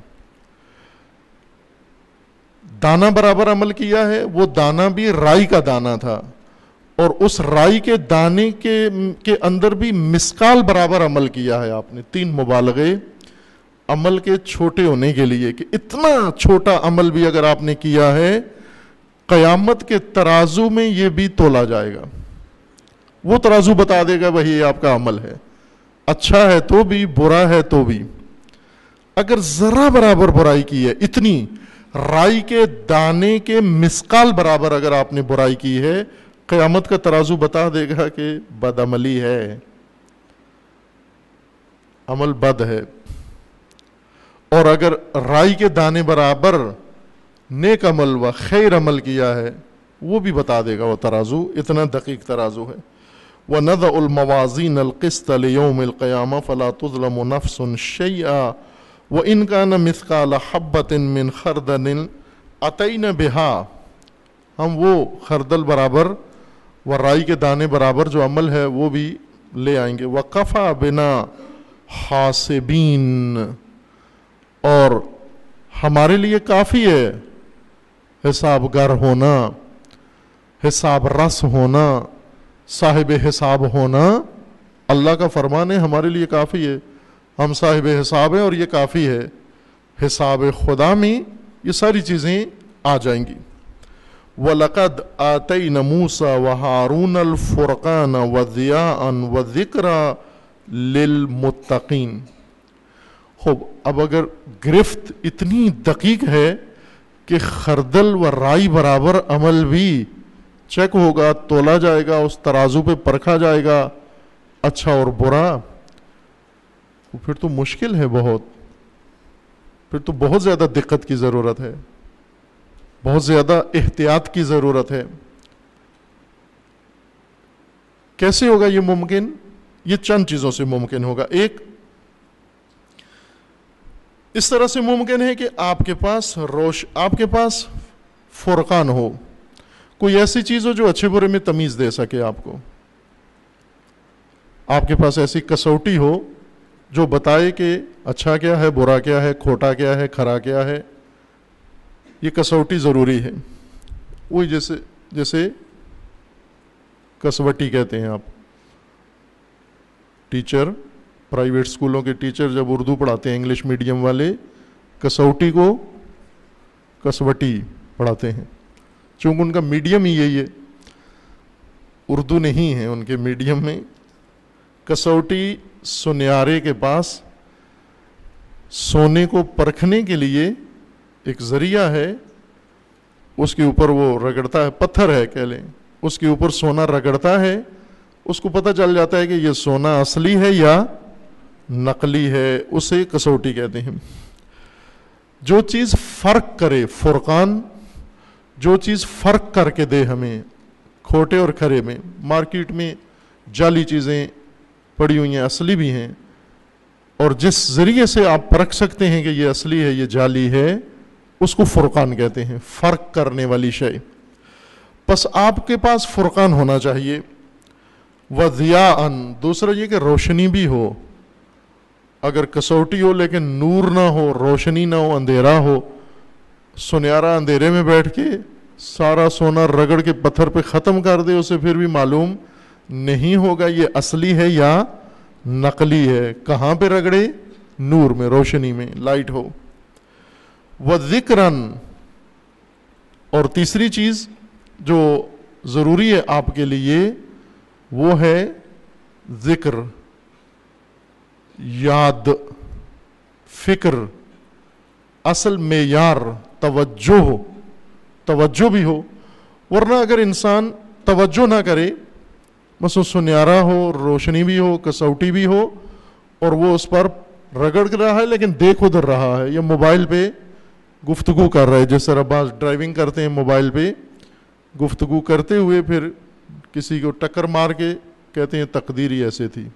دانہ برابر عمل کیا ہے. وہ دانہ بھی رائی کا دانہ تھا, اور اس رائی کے دانے کے اندر بھی مسقال برابر عمل کیا ہے آپ نے. 3 مبالغے عمل کے چھوٹے ہونے کے لیے, کہ اتنا چھوٹا عمل بھی اگر آپ نے کیا ہے, قیامت کے ترازو میں یہ بھی تولا جائے گا. وہ ترازو بتا دے گا وہی آپ کا عمل ہے, اچھا ہے تو بھی, برا ہے تو بھی. اگر ذرا برابر برائی کی ہے, اتنی رائی کے دانے کے مسقال برابر اگر آپ نے برائی کی ہے, قیامت کا ترازو بتا دے گا کہ بد عملی ہے, عمل بد ہے. اور اگر رائی کے دانے برابر نیک عمل و خیر عمل کیا ہے وہ بھی بتا دے گا وہ ترازو، اتنا دقیق ترازو ہے۔ وَنَضَعُ الْمَوَازِينَ الْقِسْطَ لِيَوْمِ الْقِيَامَةِ فَلَا تُظْلَمُ نَفْسٌ شَيْئًا وَإِنْ كَانَ مِثْقَالَ حَبَّةٍ مِّنْ خَرْدَلٍ أَتَيْنَا بِهَا، ہم وہ خردل برابر و رائی کے دانے برابر جو عمل ہے وہ بھی لے آئیں گے۔ وَقَفَى بِنَا حَاسِبِينَ، اور ہمارے لیے کافی ہے حساب گر ہونا، حساب رس ہونا، صاحب حساب ہونا۔ اللہ کا فرمان ہے ہمارے لیے کافی ہے، ہم صاحب حساب ہیں اور یہ کافی ہے۔ حساب خدا میں یہ ساری چیزیں آ جائیں گی۔ وَلَقَدْ آتَيْنَا مُوسَى وَهَارُونَ الْفُرْقَانَ وَضِيَاءً وَذِكْرًا لِلْمُتَّقِينَ۔ خوب، اب اگر گرفت اتنی دقیق ہے کہ خردل و رائی برابر عمل بھی چیک ہوگا، تولا جائے گا، اس ترازو پہ پرکھا جائے گا اچھا اور برا، پھر تو مشکل ہے بہت، پھر تو بہت زیادہ دقت کی ضرورت ہے، بہت زیادہ احتیاط کی ضرورت ہے۔ کیسے ہوگا یہ ممکن؟ یہ چند چیزوں سے ممکن ہوگا۔ ایک، اس طرح سے ممکن ہے کہ آپ کے پاس فرقان ہو، کوئی ایسی چیز ہو جو اچھے برے میں تمیز دے سکے آپ کو، آپ کے پاس ایسی کسوٹی ہو جو بتائے کہ اچھا کیا ہے، برا کیا ہے، کھوٹا کیا ہے، کھرا کیا ہے۔ یہ کسوٹی ضروری ہے۔ وہی جیسے کسوٹی کہتے ہیں آپ، ٹیچر، پرائیویٹ اسکولوں کے ٹیچر جب اردو پڑھاتے ہیں، انگلش میڈیم والے کسوٹی کو کسوٹی پڑھاتے ہیں، چونکہ ان کا میڈیم ہی یہی ہے، اردو نہیں ہے ان کے میڈیم میں۔ کسوٹی سنیارے کے پاس سونے کو پرکھنے کے لیے ایک ذریعہ ہے، اس کے اوپر وہ رگڑتا ہے، پتھر ہے کہہ لیں، اس کے اوپر سونا رگڑتا ہے، اس کو پتہ چل جاتا ہے کہ یہ سونا اصلی ہے یا نقلی ہے، اسے کسوٹی کہتے ہیں۔ جو چیز فرق کرے، فرقان، جو چیز فرق کر کے دے ہمیں کھوٹے اور کھرے میں۔ مارکیٹ میں جعلی چیزیں پڑی ہوئی ہیں، اصلی بھی ہیں، اور جس ذریعے سے آپ پرکھ سکتے ہیں کہ یہ اصلی ہے یہ جعلی ہے، اس کو فرقان کہتے ہیں، فرق کرنے والی شے۔ پس آپ کے پاس فرقان ہونا چاہیے۔ وَضِيَاءً، دوسرا یہ کہ روشنی بھی ہو۔ اگر کسوٹی ہو لیکن نور نہ ہو، روشنی نہ ہو، اندھیرا ہو، سنیارا اندھیرے میں بیٹھ کے سارا سونا رگڑ کے پتھر پہ ختم کر دے، اسے پھر بھی معلوم نہیں ہوگا یہ اصلی ہے یا نقلی ہے۔ کہاں پہ رگڑے؟ نور میں، روشنی میں، لائٹ ہو۔ وَذِكْرًا، اور تیسری چیز جو ضروری ہے آپ کے لیے وہ ہے ذکر، یاد، فکر، اصل معیار توجہ بھی ہو۔ ورنہ اگر انسان توجہ نہ کرے، بس سنیارا ہو، روشنی بھی ہو، کسوٹی بھی ہو، اور وہ اس پر رگڑ رہا ہے لیکن دیکھ ادھر رہا ہے، یا موبائل پہ گفتگو کر رہا ہے، جس طرح بعض ڈرائیونگ کرتے ہیں موبائل پہ گفتگو کرتے ہوئے پھر کسی کو ٹکر مار کے کہتے ہیں تقدیر ہی ایسے تھی۔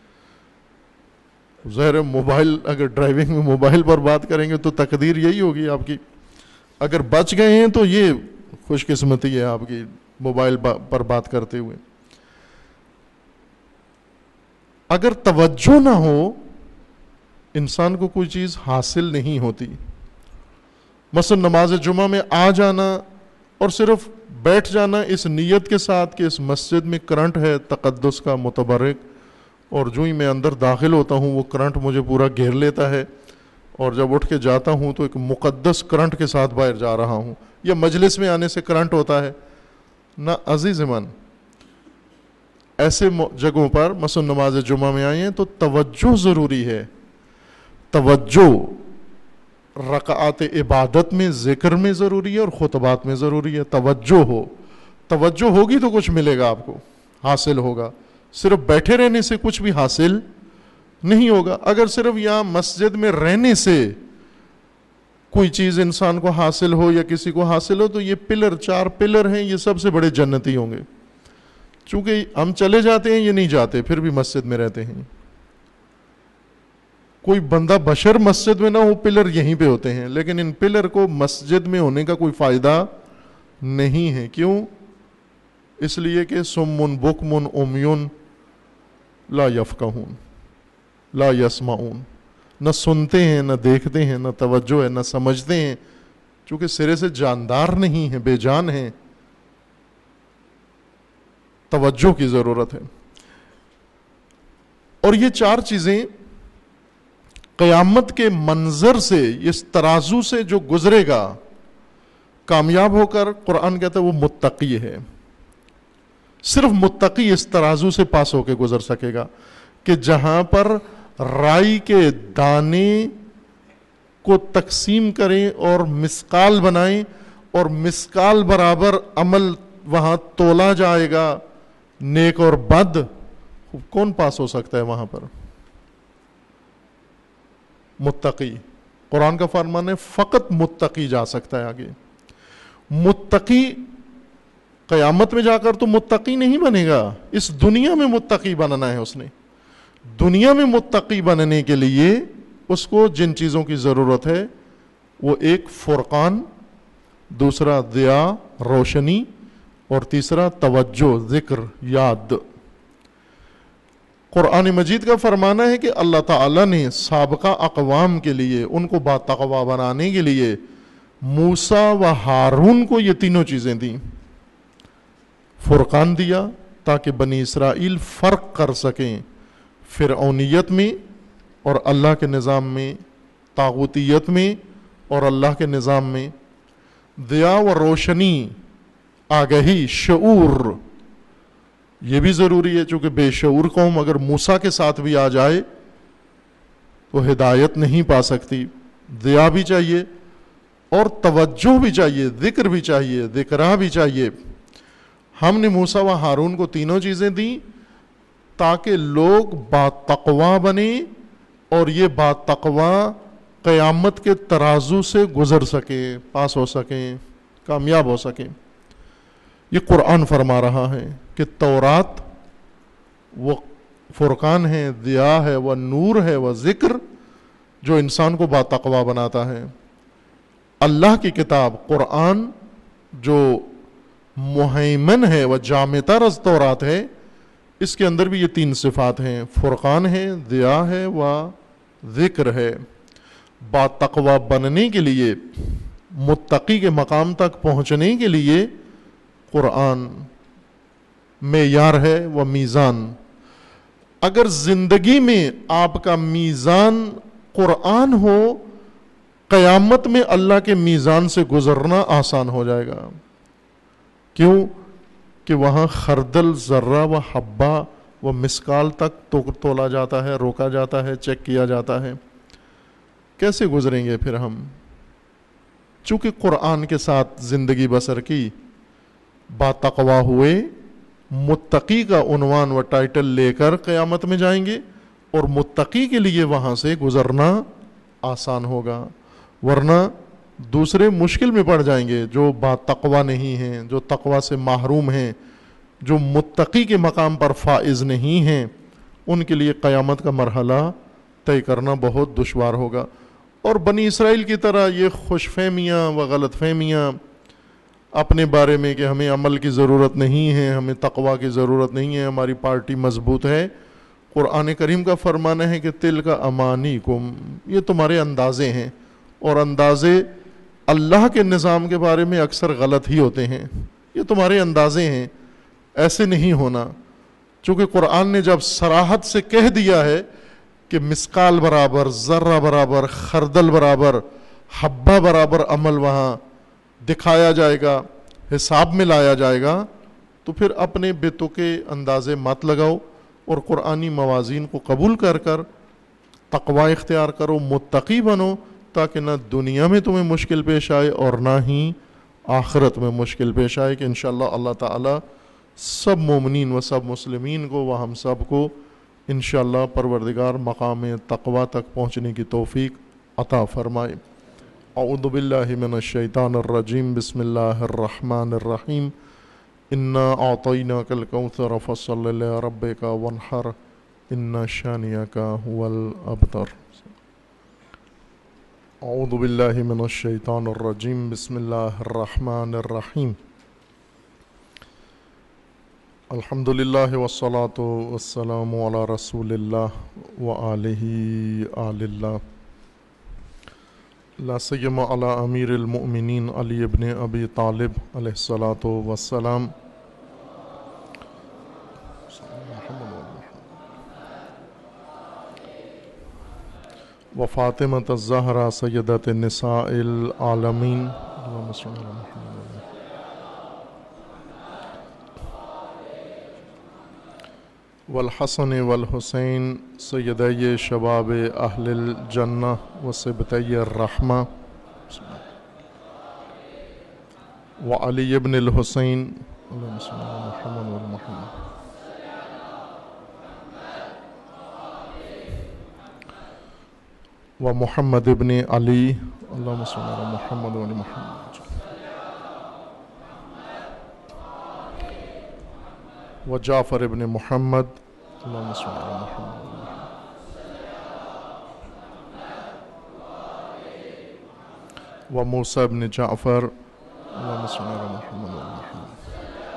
ظاہر موبائل، اگر ڈرائیونگ میں موبائل پر بات کریں گے تو تقدیر یہی ہوگی آپ کی۔ اگر بچ گئے ہیں تو یہ خوش قسمتی ہے آپ کی موبائل پر بات کرتے ہوئے۔ اگر توجہ نہ ہو، انسان کو کوئی چیز حاصل نہیں ہوتی۔ مثلا نماز جمعہ میں آ جانا اور صرف بیٹھ جانا اس نیت کے ساتھ کہ اس مسجد میں کرنٹ ہے تقدس کا متبرک، اور جو ہی میں اندر داخل ہوتا ہوں وہ کرنٹ مجھے پورا گھیر لیتا ہے، اور جب اٹھ کے جاتا ہوں تو ایک مقدس کرنٹ کے ساتھ باہر جا رہا ہوں، یا مجلس میں آنے سے کرنٹ ہوتا ہے نہ۔ عزیز من، ایسے جگہوں پر مثلا نماز جمعہ میں آئے ہیں تو توجہ ضروری ہے۔ توجہ رکعات عبادت میں، ذکر میں ضروری ہے، اور خطبات میں ضروری ہے۔ توجہ ہو، توجہ ہوگی تو کچھ ملے گا، آپ کو حاصل ہوگا۔ صرف بیٹھے رہنے سے کچھ بھی حاصل نہیں ہوگا۔ اگر صرف یہاں مسجد میں رہنے سے کوئی چیز انسان کو حاصل ہو یا کسی کو حاصل ہو تو یہ پلر، 4 پلر ہیں، یہ سب سے بڑے جنتی ہوں گے. چونکہ ہم چلے جاتے ہیں، یہ نہیں جاتے، پھر بھی مسجد میں رہتے ہیں. کوئی بندہ بشر مسجد میں نہ ہو، پلر یہیں پہ ہوتے ہیں، لیکن ان پلر کو مسجد میں ہونے کا کوئی فائدہ نہیں ہے. کیوں؟ اس لیے کہ سمن بکمن عمیون لا یفقہون لا یسمعون، نہ سنتے ہیں، نہ دیکھتے ہیں، نہ توجہ ہے، نہ سمجھتے ہیں، چونکہ سرے سے جاندار نہیں ہیں، بے جان ہیں. توجہ کی ضرورت ہے. اور یہ 4 چیزیں قیامت کے منظر سے، اس ترازو سے جو گزرے گا کامیاب ہو کر، قرآن کہتا ہے وہ متقی ہے. صرف متقی اس ترازو سے پاس ہو کے گزر سکے گا کہ جہاں پر رائی کے دانے کو تقسیم کریں اور مسقال بنائیں اور مسقال برابر عمل وہاں تولا جائے گا، نیک اور بد، کون پاس ہو سکتا ہے وہاں پر؟ متقی. قرآن کا فرمان ہے فقط متقی جا سکتا ہے آگے. متقی قیامت میں جا کر تو متقی نہیں بنے گا، اس دنیا میں متقی بننا ہے. اس نے دنیا میں متقی بننے کے لیے اس کو جن چیزوں کی ضرورت ہے وہ ایک فرقان، دوسرا ضیاء روشنی، اور تیسرا توجہ ذکر یاد. قرآن مجید کا فرمانا ہے کہ اللہ تعالیٰ نے سابقہ اقوام کے لیے، ان کو باتقوا بنانے کے لیے موسیٰ و ہارون کو یہ تینوں چیزیں دیں. فرقان دیا تاکہ بنی اسرائیل فرق کر سکیں فرعونیت میں اور اللہ کے نظام میں، طاغوتیت میں اور اللہ کے نظام میں. ضیاء و روشنی، آگہی، شعور، یہ بھی ضروری ہے، چونکہ بے شعور قوم اگر موسیٰ کے ساتھ بھی آ جائے تو ہدایت نہیں پا سکتی. ضیاء بھی چاہیے اور توجہ بھی چاہیے، ذکر بھی چاہیے، ذکرہ بھی چاہیے. ہم نے موسیٰ و ہارون کو تینوں چیزیں دیں تاکہ لوگ باتقوا بنیں اور یہ باتقوا قیامت کے ترازو سے گزر سکیں، پاس ہو سکیں، کامیاب ہو سکیں. یہ قرآن فرما رہا ہے کہ تورات وہ فرقان ہے، ضیاء ہے، وہ نور ہے، وہ ذکر جو انسان کو باتقوا بناتا ہے. اللہ کی کتاب قرآن جو مہیمن ہے، وہ جامع تر از تورات ہے، اس کے اندر بھی یہ 3 صفات ہیں، فرقان ہے، ضیاء ہے، و ذکر ہے. باتقوا بننے کے لیے، متقی کے مقام تک پہنچنے کے لیے قرآن معیار ہے و میزان. اگر زندگی میں آپ کا میزان قرآن ہو، قیامت میں اللہ کے میزان سے گزرنا آسان ہو جائے گا. کیوں؟ کہ وہاں خردل، ذرہ و حبہ و مسقال تک تولا جاتا ہے، روکا جاتا ہے، چیک کیا جاتا ہے. کیسے گزریں گے پھر ہم؟ چونکہ قرآن کے ساتھ زندگی بسر کی، باتقوا ہوئے، متقی کا عنوان و ٹائٹل لے کر قیامت میں جائیں گے اور متقی کے لیے وہاں سے گزرنا آسان ہوگا. ورنہ دوسرے مشکل میں پڑ جائیں گے، جو باتقوا نہیں ہیں، جو تقوی سے محروم ہیں، جو متقی کے مقام پر فائز نہیں ہیں، ان کے لیے قیامت کا مرحلہ طے کرنا بہت دشوار ہوگا. اور بنی اسرائیل کی طرح یہ خوش فہمیاں و غلط فہمیاں اپنے بارے میں کہ ہمیں عمل کی ضرورت نہیں ہے، ہمیں تقوی کی ضرورت نہیں ہے، ہماری پارٹی مضبوط ہے. قرآن کریم کا فرمانا ہے کہ تل کا امانیکم، یہ تمہارے اندازے ہیں، اور اندازے اللہ کے نظام کے بارے میں اکثر غلط ہی ہوتے ہیں. یہ تمہارے اندازے ہیں، ایسے نہیں ہونا. چونکہ قرآن نے جب صراحت سے کہہ دیا ہے کہ مسقال برابر، ذرہ برابر، خردل برابر، حبہ برابر عمل وہاں دکھایا جائے گا، حساب میں لایا جائے گا، تو پھر اپنے بیتوں کے اندازے مت لگاؤ اور قرآنی موازین کو قبول کر کر تقوی اختیار کرو، متقی بنو، تاکہ نہ دنیا میں تمہیں مشکل پیش آئے اور نہ ہی آخرت میں مشکل پیش آئے. کہ انشاءاللہ اللہ تعالی سب مومنین و سب مسلمین کو و ہم سب کو انشاءاللہ پروردگار مقام تقوی تک پہنچنے کی توفیق عطا فرمائے. اعوذ باللہ من الشیطان الرجیم بسم اللہ الرحمن الرحیم انا اعطیناک الکوثر فصل لربک وانحر ان شانئک هو الابتر. اعوذ باللہ من الشیطان الرجیم بسم اللہ الرحمن الرحیم الحمد للہ والصلاة والسلام علی رسول اللہ وآلہ آل اللہ لا سیما علی امیر المؤمنین علی ابن ابی طالب علیہ الصلاۃ والسلام و فاطمۃ الزہرا سیدۃ النساء العالمین اللہم صل علی محمد والحسن والحسین سیدی شباب اہل الجنہ وصبطی الرحمہ وعلی ابن الحسین اللہم صل علی محمد والمحمد ومحمد ابن علی اللہم صل علی محمد وعلی محمد وجعفر ابن محمد اللہم صل علی محمد وموسیٰ ابن جعفر اللہم صل علی محمد وعلی محمد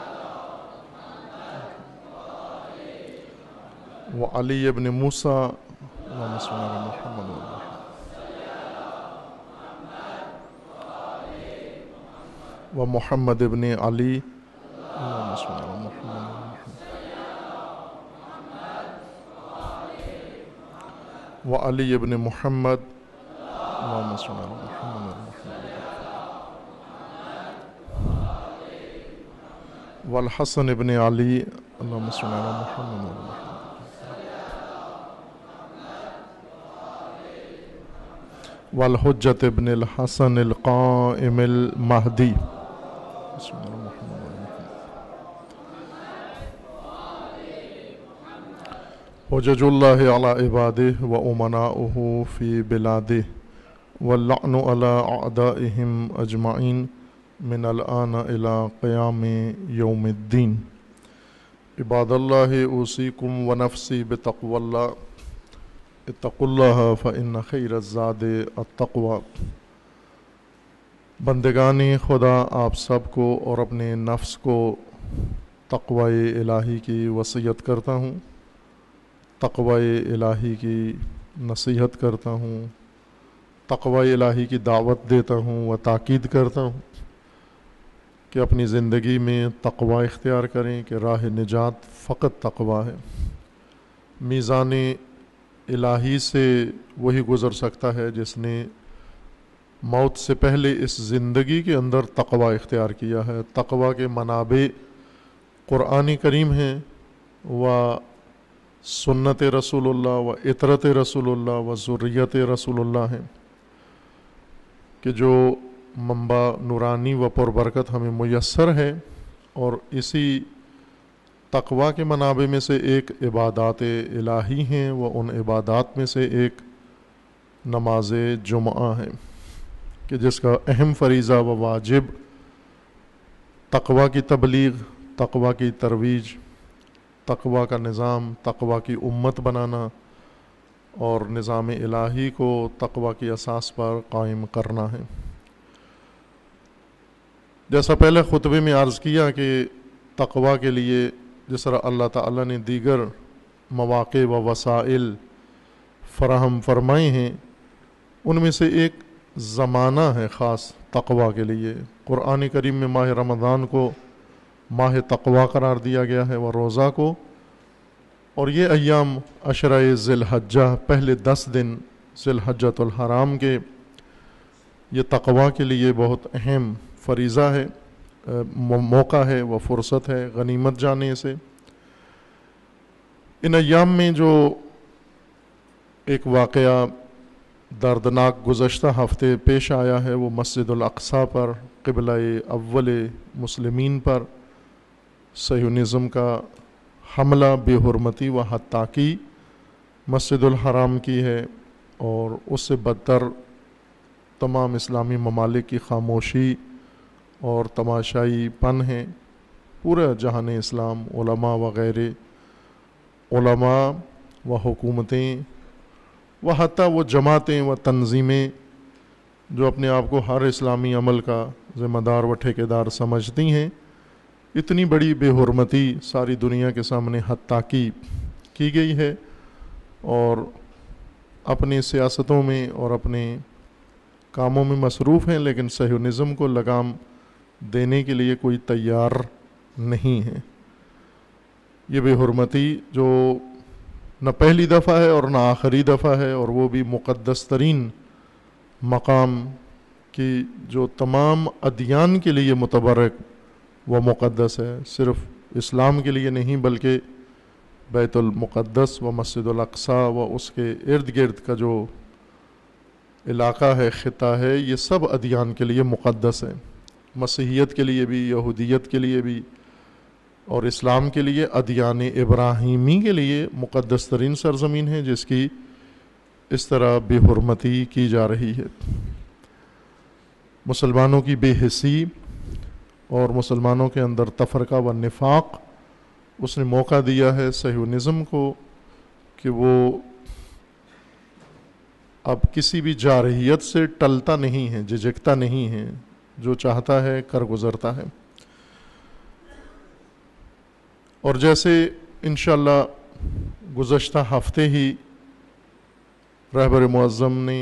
وعلی ابن موسیٰ اللہم صل علی محمد وعلی محمد ومحمد ابن علی اللہم صل علی محمد وعلی ابن محمد اللہم صل علی محمد والحسن ابن علی اللہم صل علی محمد والحجت ابن الحسن القائم المہدی بسم اللہ الرحمن الرحیم حجج اللہ علی عبادہ و امناؤہ فی بلادہ واللعن علی اعدائہم اجمعین من الآن الى قیام یوم الدین. عباد اللہ اوصیکم ونفسی بتقوی اللہ اتقوا اللہ فإن خیر الزاد التقوی. بندگان خدا آپ سب کو اور اپنے نفس کو تقوی الہی کی وصیت کرتا ہوں، تقوی الہی کی نصیحت کرتا ہوں، تقوی الہی کی دعوت دیتا ہوں و تاکید کرتا ہوں کہ اپنی زندگی میں تقوی اختیار کریں کہ راہ نجات فقط تقوی ہے. میزان الہی سے وہی گزر سکتا ہے جس نے موت سے پہلے اس زندگی کے اندر تقوی اختیار کیا ہے. تقوی کے منابع قرآن کریم ہیں و سنت رسول اللہ و اطرت رسول اللہ و ذریت رسول اللہ ہیں کہ جو منبع نورانی و پربرکت ہمیں میسر ہے. اور اسی تقوی کے منابع میں سے ایک عبادات الہی ہیں و ان عبادات میں سے ایک نماز جمعہ ہے کہ جس کا اہم فریضہ و واجب تقوی کی تبلیغ، تقوی کی ترویج، تقوی کا نظام، تقوی کی امت بنانا اور نظام الہی کو تقوی کی اساس پر قائم کرنا ہے. جیسا پہلے خطبے میں عرض کیا کہ تقوی کے لیے جس طرح اللہ تعالیٰ نے دیگر مواقع و وسائل فراہم فرمائے ہیں، ان میں سے ایک زمانہ ہے خاص تقوی کے لیے. قرآن کریم میں ماہ رمضان کو ماہ تقوی قرار دیا گیا ہے و روزہ کو، اور یہ ایام عشرہ ذی الحجہ، پہلے 10 دن ذی الحجۃ الحرام کے، یہ تقوی کے لیے بہت اہم فریضہ ہے، موقع ہے و فرصت ہے غنیمت جانے سے. ان ایام میں جو ایک واقعہ دردناک گزشتہ ہفتے پیش آیا ہے وہ مسجد الاقصیٰ پر، قبلہ اول مسلمین پر صہیونزم کا حملہ بے حرمتی و حتاکی مسجد الحرام کی ہے. اور اس سے بدتر तमाम इस्लामी ममालिक की खामोशी और तमाशाई पन है। पूरा जहान इस्लाम, उलमा वग़ैरह, उलमा व हुकूमतें व हत्ता वो जमातें व तंजीमें जो अपने आप को हर इस्लामी अमल का ज़िम्मेदार व ठेकेदार समझती हैं, इतनी बड़ी बेहुरमती सारी दुनिया के सामने हत्ताकी की गई है और अपनी सियासतों में और अपने कामों में मसरूफ़ हैं, लेकिन सह्यूनिज़्म को लगाम देने के लिए कोई तैयार नहीं है। ये बेहुरमती जो न पहली दफ़ा है और न आखिरी दफ़ा है, और वो भी मुक़द्दस तरीन मकाम की जो तमाम अदियान के लिए मुतबरक व मुक़द्दस है, सिर्फ़ इस्लाम के लिए नहीं बल्कि बैतुल मुक़द्दस व मस्जिदुल अक़सा व उसके इर्द गिर्द का जो इलाक़ा है, ख़िता है, ये सब अदियान के लिए मुक़द्दस है। मसीहियत के लिए भी, यहूदियत के लिए भी और इस्लाम के लिए अदियान इब्राहीमी के लिए मुक़द्दस तरीन सरज़मीन है जिसकी इस तरह बेहुरमती की जा रही है। मुसलमानों की बेहिसी और मुसलमानों के अंदर तफ़रक़ा व निफाक उसने मौका दिया है सह्यूनिज़्म को कि वो अब किसी भी जारहियत से टलता नहीं है, झिझकता नहीं है, जो चाहता है कर गुज़रता है। और जैसे इंशाअल्लाह गुज़श्ता हफ्ते ही रहबर मुअज़्ज़म ने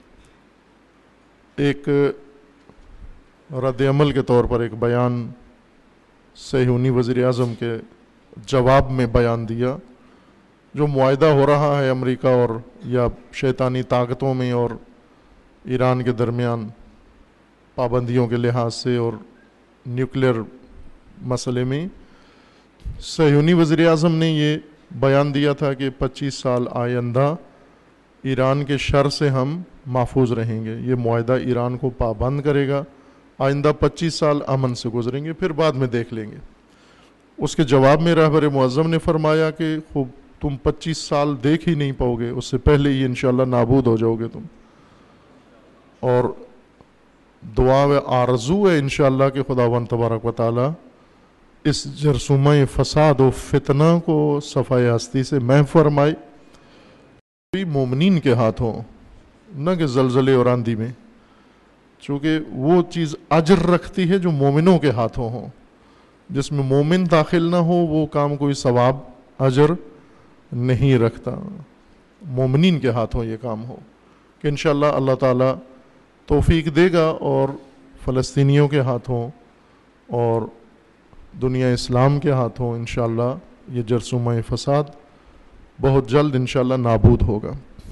एक रद्द अमल के तौर पर एक बयान सह्यूनी वज़ीर आज़म के जवाब में बयान दिया, जो मुआहिदा हो रहा है अमेरिका और या शैतानी ताकतों में और ईरान के दरमियान पाबंदियों के लिहाज से और न्यूक्लियर मसले में, सह्यूनी वज़ीर आज़म ने ये बयान दिया था कि 25 साल आइंदा ईरान के शर से हम महफूज रहेंगे। ये मुआहिदा ईरान को पाबंद करेगा, आइंदा 25 साल अमन से गुजरेंगे, फिर बाद में देख लेंगे। उसके जवाब में रहबर मुअज़्ज़म ने फरमाया कि खूब तुम 25 साल देख ही नहीं पाओगे, उससे पहले ही इंशाअल्लाह नाबूद हो जाओगे तुम। और दुआ व आरज़ू है इंशाअल्लाह कि खुदावंद तबारक व तआला इस जरसुमा फसाद व फितना को सफ़ाए हस्ती से महफ़ फरमाए। मोमिनीन के हाथों, न कि ज़लज़ले और आंधी में, चूँकि वो चीज़ अजर रखती है जो मोमिनों के हाथों हो। जिसमें मोमिन दाखिल ना हो वो काम कोई सवाब अजर नहीं रखता। मोमिनीन के हाथों ये काम हो कि इंशाअल्लाह अल्लाह ताला तौफीक देगा और फ़लस्तीनियों के हाथों और दुनिया इस्लाम के हाथों इंशाअल्लाह ये जरसुमा फसाद बहुत जल्द इंशाअल्लाह नाबूद होगा।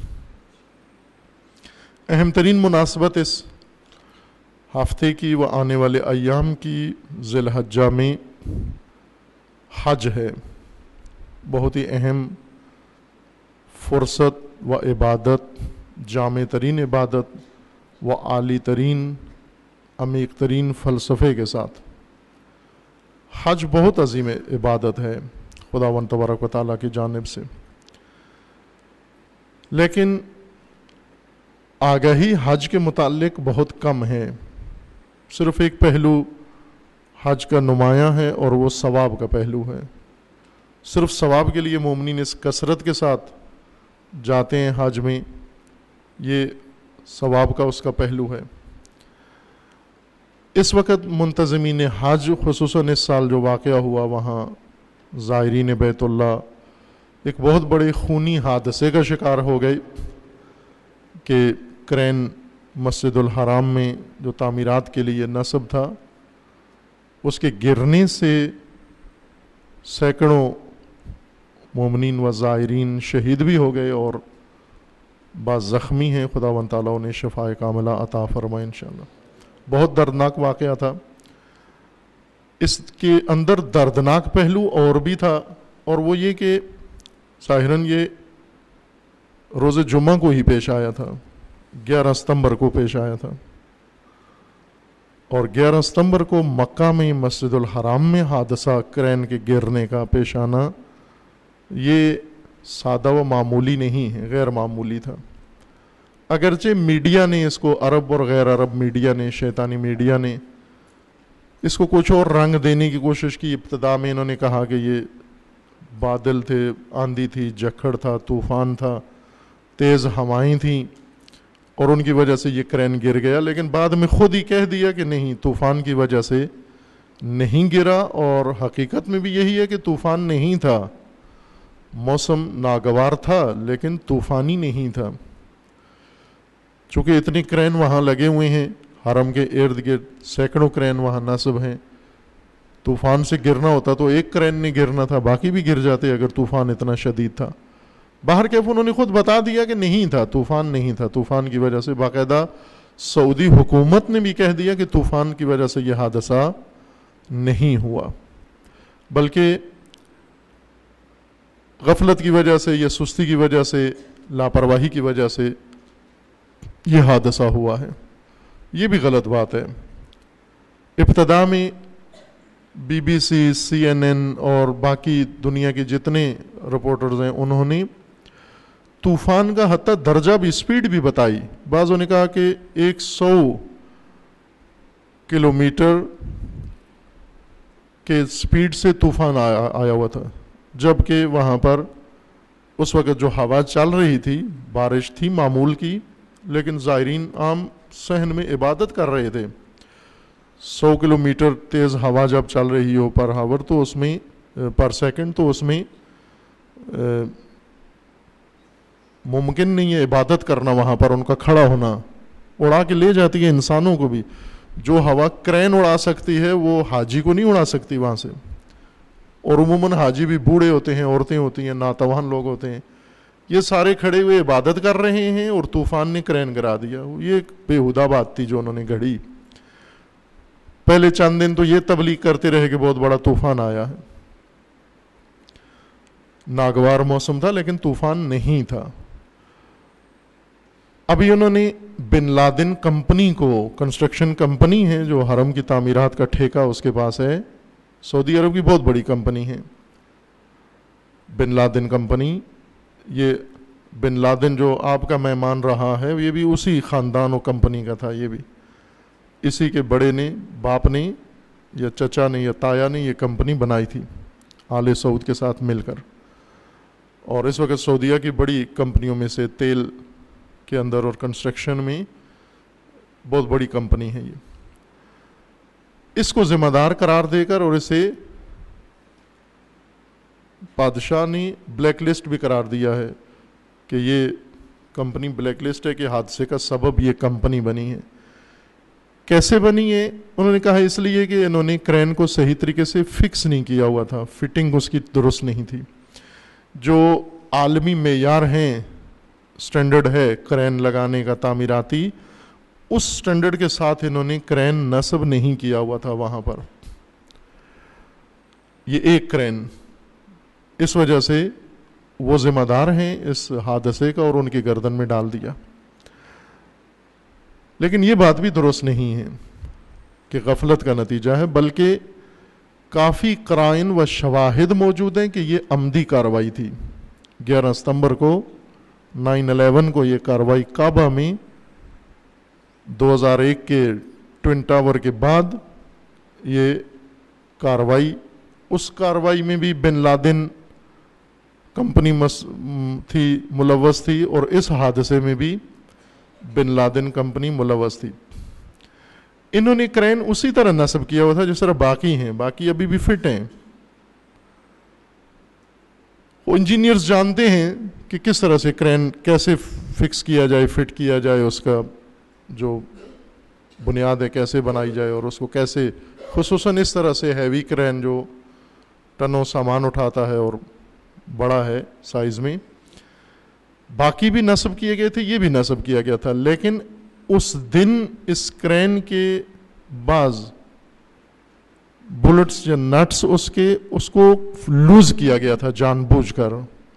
अहम तरीन मुनासबत इस हफ्ते की व आने वाले अय्याम की ज़िलहज्जा में हज है। बहुत ही अहम फ़ुर्सत व इबादत, जामे तरीन इबादत व आली तरीन अमीक तरीन फ़लसफ़े के साथ हज बहुत अजीम इबादत है खुदावंद तबारक व तआला की जानिब से। लेकिन आगाही हज के मुताल्लिक बहुत कम है। सिर्फ़ एक पहलू हज का नुमायाँ है और वो सवाब का पहलू है। सिर्फ सवाब के लिए मोमिनीन इस कसरत के साथ जाते हैं हज में, ये सवाब का उसका पहलू है। इस वक्त मुंतज़मीन हज खुसूसन इस साल जो वाक़या हुआ, वहाँ ज़ायरीन बैतुल्ला एक बहुत बड़े खूनी हादसे का शिकार हो गए कि क्रेन मस्जिदुल हराम में जो तामीरात के लिए नस्ब था उसके गिरने से सैकड़ों मोमिनीन व ज़ायरीन शहीद भी हो गए और बाज़ ज़ख्मी हैं। खुदावंद तआला उन्हें शफ़ाए कामिला अता फरमाए इंशाअल्लाह। बहुत दर्दनाक वाक़या था। इसके अंदर दर्दनाक पहलू और भी था, और वो ये कि ज़ाहिरन ये रोज़ जुम्मा को ही पेश आया था, 11 सितंबर को पेश आया था, और 11 सितंबर को मक्का में मस्जिदुल हराम में हादसा क्रेन के गिरने का पेश आना ये सादा व मामूली नहीं है, गैर मामूली था। اگرچہ میڈیا نے اس کو، عرب اور غیر عرب میڈیا نے، شیطانی میڈیا نے اس کو کچھ اور رنگ دینے کی کوشش کی. ابتدا میں انہوں نے کہا کہ یہ بادل تھے، آندھی تھی، جھکڑ تھا، طوفان تھا، تیز ہوائیں تھیں اور ان کی وجہ سے یہ کرین گر گیا. لیکن بعد میں خود ہی کہہ دیا کہ نہیں، طوفان کی وجہ سے نہیں گرا. اور حقیقت میں بھی یہی ہے کہ طوفان نہیں تھا، موسم ناگوار تھا لیکن طوفانی نہیں تھا. چونکہ اتنے کرین وہاں لگے ہوئے ہیں حرم کے ارد گرد، سینکڑوں کرین وہاں نصب ہیں. طوفان سے گرنا ہوتا تو ایک کرین نہیں گرنا تھا، باقی بھی گر جاتے اگر طوفان اتنا شدید تھا. باہر کیف انہوں نے خود بتا دیا کہ نہیں تھا، طوفان نہیں تھا. طوفان کی وجہ سے باقاعدہ سعودی حکومت نے بھی کہہ دیا کہ طوفان کی وجہ سے یہ حادثہ نہیں ہوا، بلکہ غفلت کی وجہ سے یا سستی کی وجہ سے، لاپرواہی کی وجہ سے یہ حادثہ ہوا ہے. یہ بھی غلط بات ہے. ابتدا میں B B C, C N N اور باقی دنیا کے جتنے رپورٹرز ہیں انہوں نے طوفان کا حتیٰ درجہ بھی، اسپیڈ بھی بتائی. بعضوں نے کہا کہ 100 کلومیٹر کے اسپیڈ سے طوفان آیا ہوا تھا، جبکہ وہاں پر اس وقت جو ہوا چل رہی تھی، بارش تھی معمول کی، لیکن زائرین عام صحن میں عبادت کر رہے تھے. 100 کلومیٹر تیز ہوا جب چل رہی ہو پر ہاور تو اس میں پر سیکنڈ، تو اس میں ممکن نہیں ہے عبادت کرنا. وہاں پر ان کا کھڑا ہونا اڑا کے لے جاتی ہے انسانوں کو بھی. جو ہوا کرین اڑا سکتی ہے وہ حاجی کو نہیں اڑا سکتی وہاں سے. اور عموماً حاجی بھی بوڑھے ہوتے ہیں، عورتیں ہوتی ہیں، ناتوان لوگ ہوتے ہیں. یہ سارے کھڑے ہوئے عبادت کر رہے ہیں اور طوفان نے کرین گرا دیا. یہ ایک بےہودہ بات تھی جو انہوں نے گھڑی. پہلے چند دن تو یہ تبلیغ کرتے رہے کہ بہت بڑا طوفان آیا ہے. ناگوار موسم تھا لیکن طوفان نہیں تھا. ابھی انہوں نے بن لادن کمپنی کو، کنسٹرکشن کمپنی ہے جو حرم کی تعمیرات کا ٹھیکہ اس کے پاس ہے، سعودی عرب کی بہت بڑی کمپنی ہے بن لادن کمپنی. یہ بن لادن جو آپ کا مہمان رہا ہے یہ بھی اسی خاندان و کمپنی کا تھا. یہ بھی اسی کے بڑے نے، باپ نے یا چچا نے یا تایا نے یہ کمپنی بنائی تھی آل سعود کے ساتھ مل کر. اور اس وقت سعودیہ کی بڑی کمپنیوں میں سے، تیل کے اندر اور کنسٹرکشن میں بہت بڑی کمپنی ہے یہ. اس کو ذمہ دار قرار دے کر اور اسے بادشاہ نے بلیک لسٹ بھی قرار دیا ہے کہ یہ کمپنی بلیک لسٹ ہے، کہ حادثے کا سبب یہ کمپنی بنی ہے. کیسے بنی ہے؟ انہوں نے کہا اس لیے کہ انہوں نے کرین کو صحیح طریقے سے فکس نہیں کیا ہوا تھا، فٹنگ اس کی درست نہیں تھی. جو عالمی معیار ہیں، سٹینڈرڈ ہے کرین لگانے کا تعمیراتی، اس سٹینڈرڈ کے ساتھ انہوں نے کرین نصب نہیں کیا ہوا تھا وہاں پر. یہ ایک کرین، اس وجہ سے وہ ذمہ دار ہیں اس حادثے کا اور ان کی گردن میں ڈال دیا. لیکن یہ بات بھی درست نہیں ہے کہ غفلت کا نتیجہ ہے، بلکہ کافی قرائن و شواہد موجود ہیں کہ یہ عمدی کارروائی تھی. 11 ستمبر کو 9/11 کو یہ کارروائی کعبہ میں 2001 کے ٹوئن ٹاور کے بعد یہ کارروائی، اس کارروائی میں بھی بن لادن کمپنی تھی، ملوث تھی، اور اس حادثے میں بھی بن لادن کمپنی ملوث تھی. انہوں نے کرین اسی طرح نصب کیا ہوا تھا جس طرح باقی ہیں، باقی ابھی بھی فٹ ہیں. وہ انجینئرز جانتے ہیں کہ کس طرح سے کرین کیسے فکس کیا جائے، فٹ کیا جائے، اس کا جو بنیاد ہے کیسے بنائی جائے، اور اس کو کیسے، خصوصاً اس طرح سے ہیوی کرین جو ٹنوں سامان اٹھاتا ہے اور بڑا ہے سائز میں. باقی بھی نصب کیے گئے تھے، یہ بھی نصب کیا گیا تھا. لیکن اس دن اس کرین کے بعض بلٹس یا نٹس اس کو لوز کیا گیا تھا جان بوجھ کر.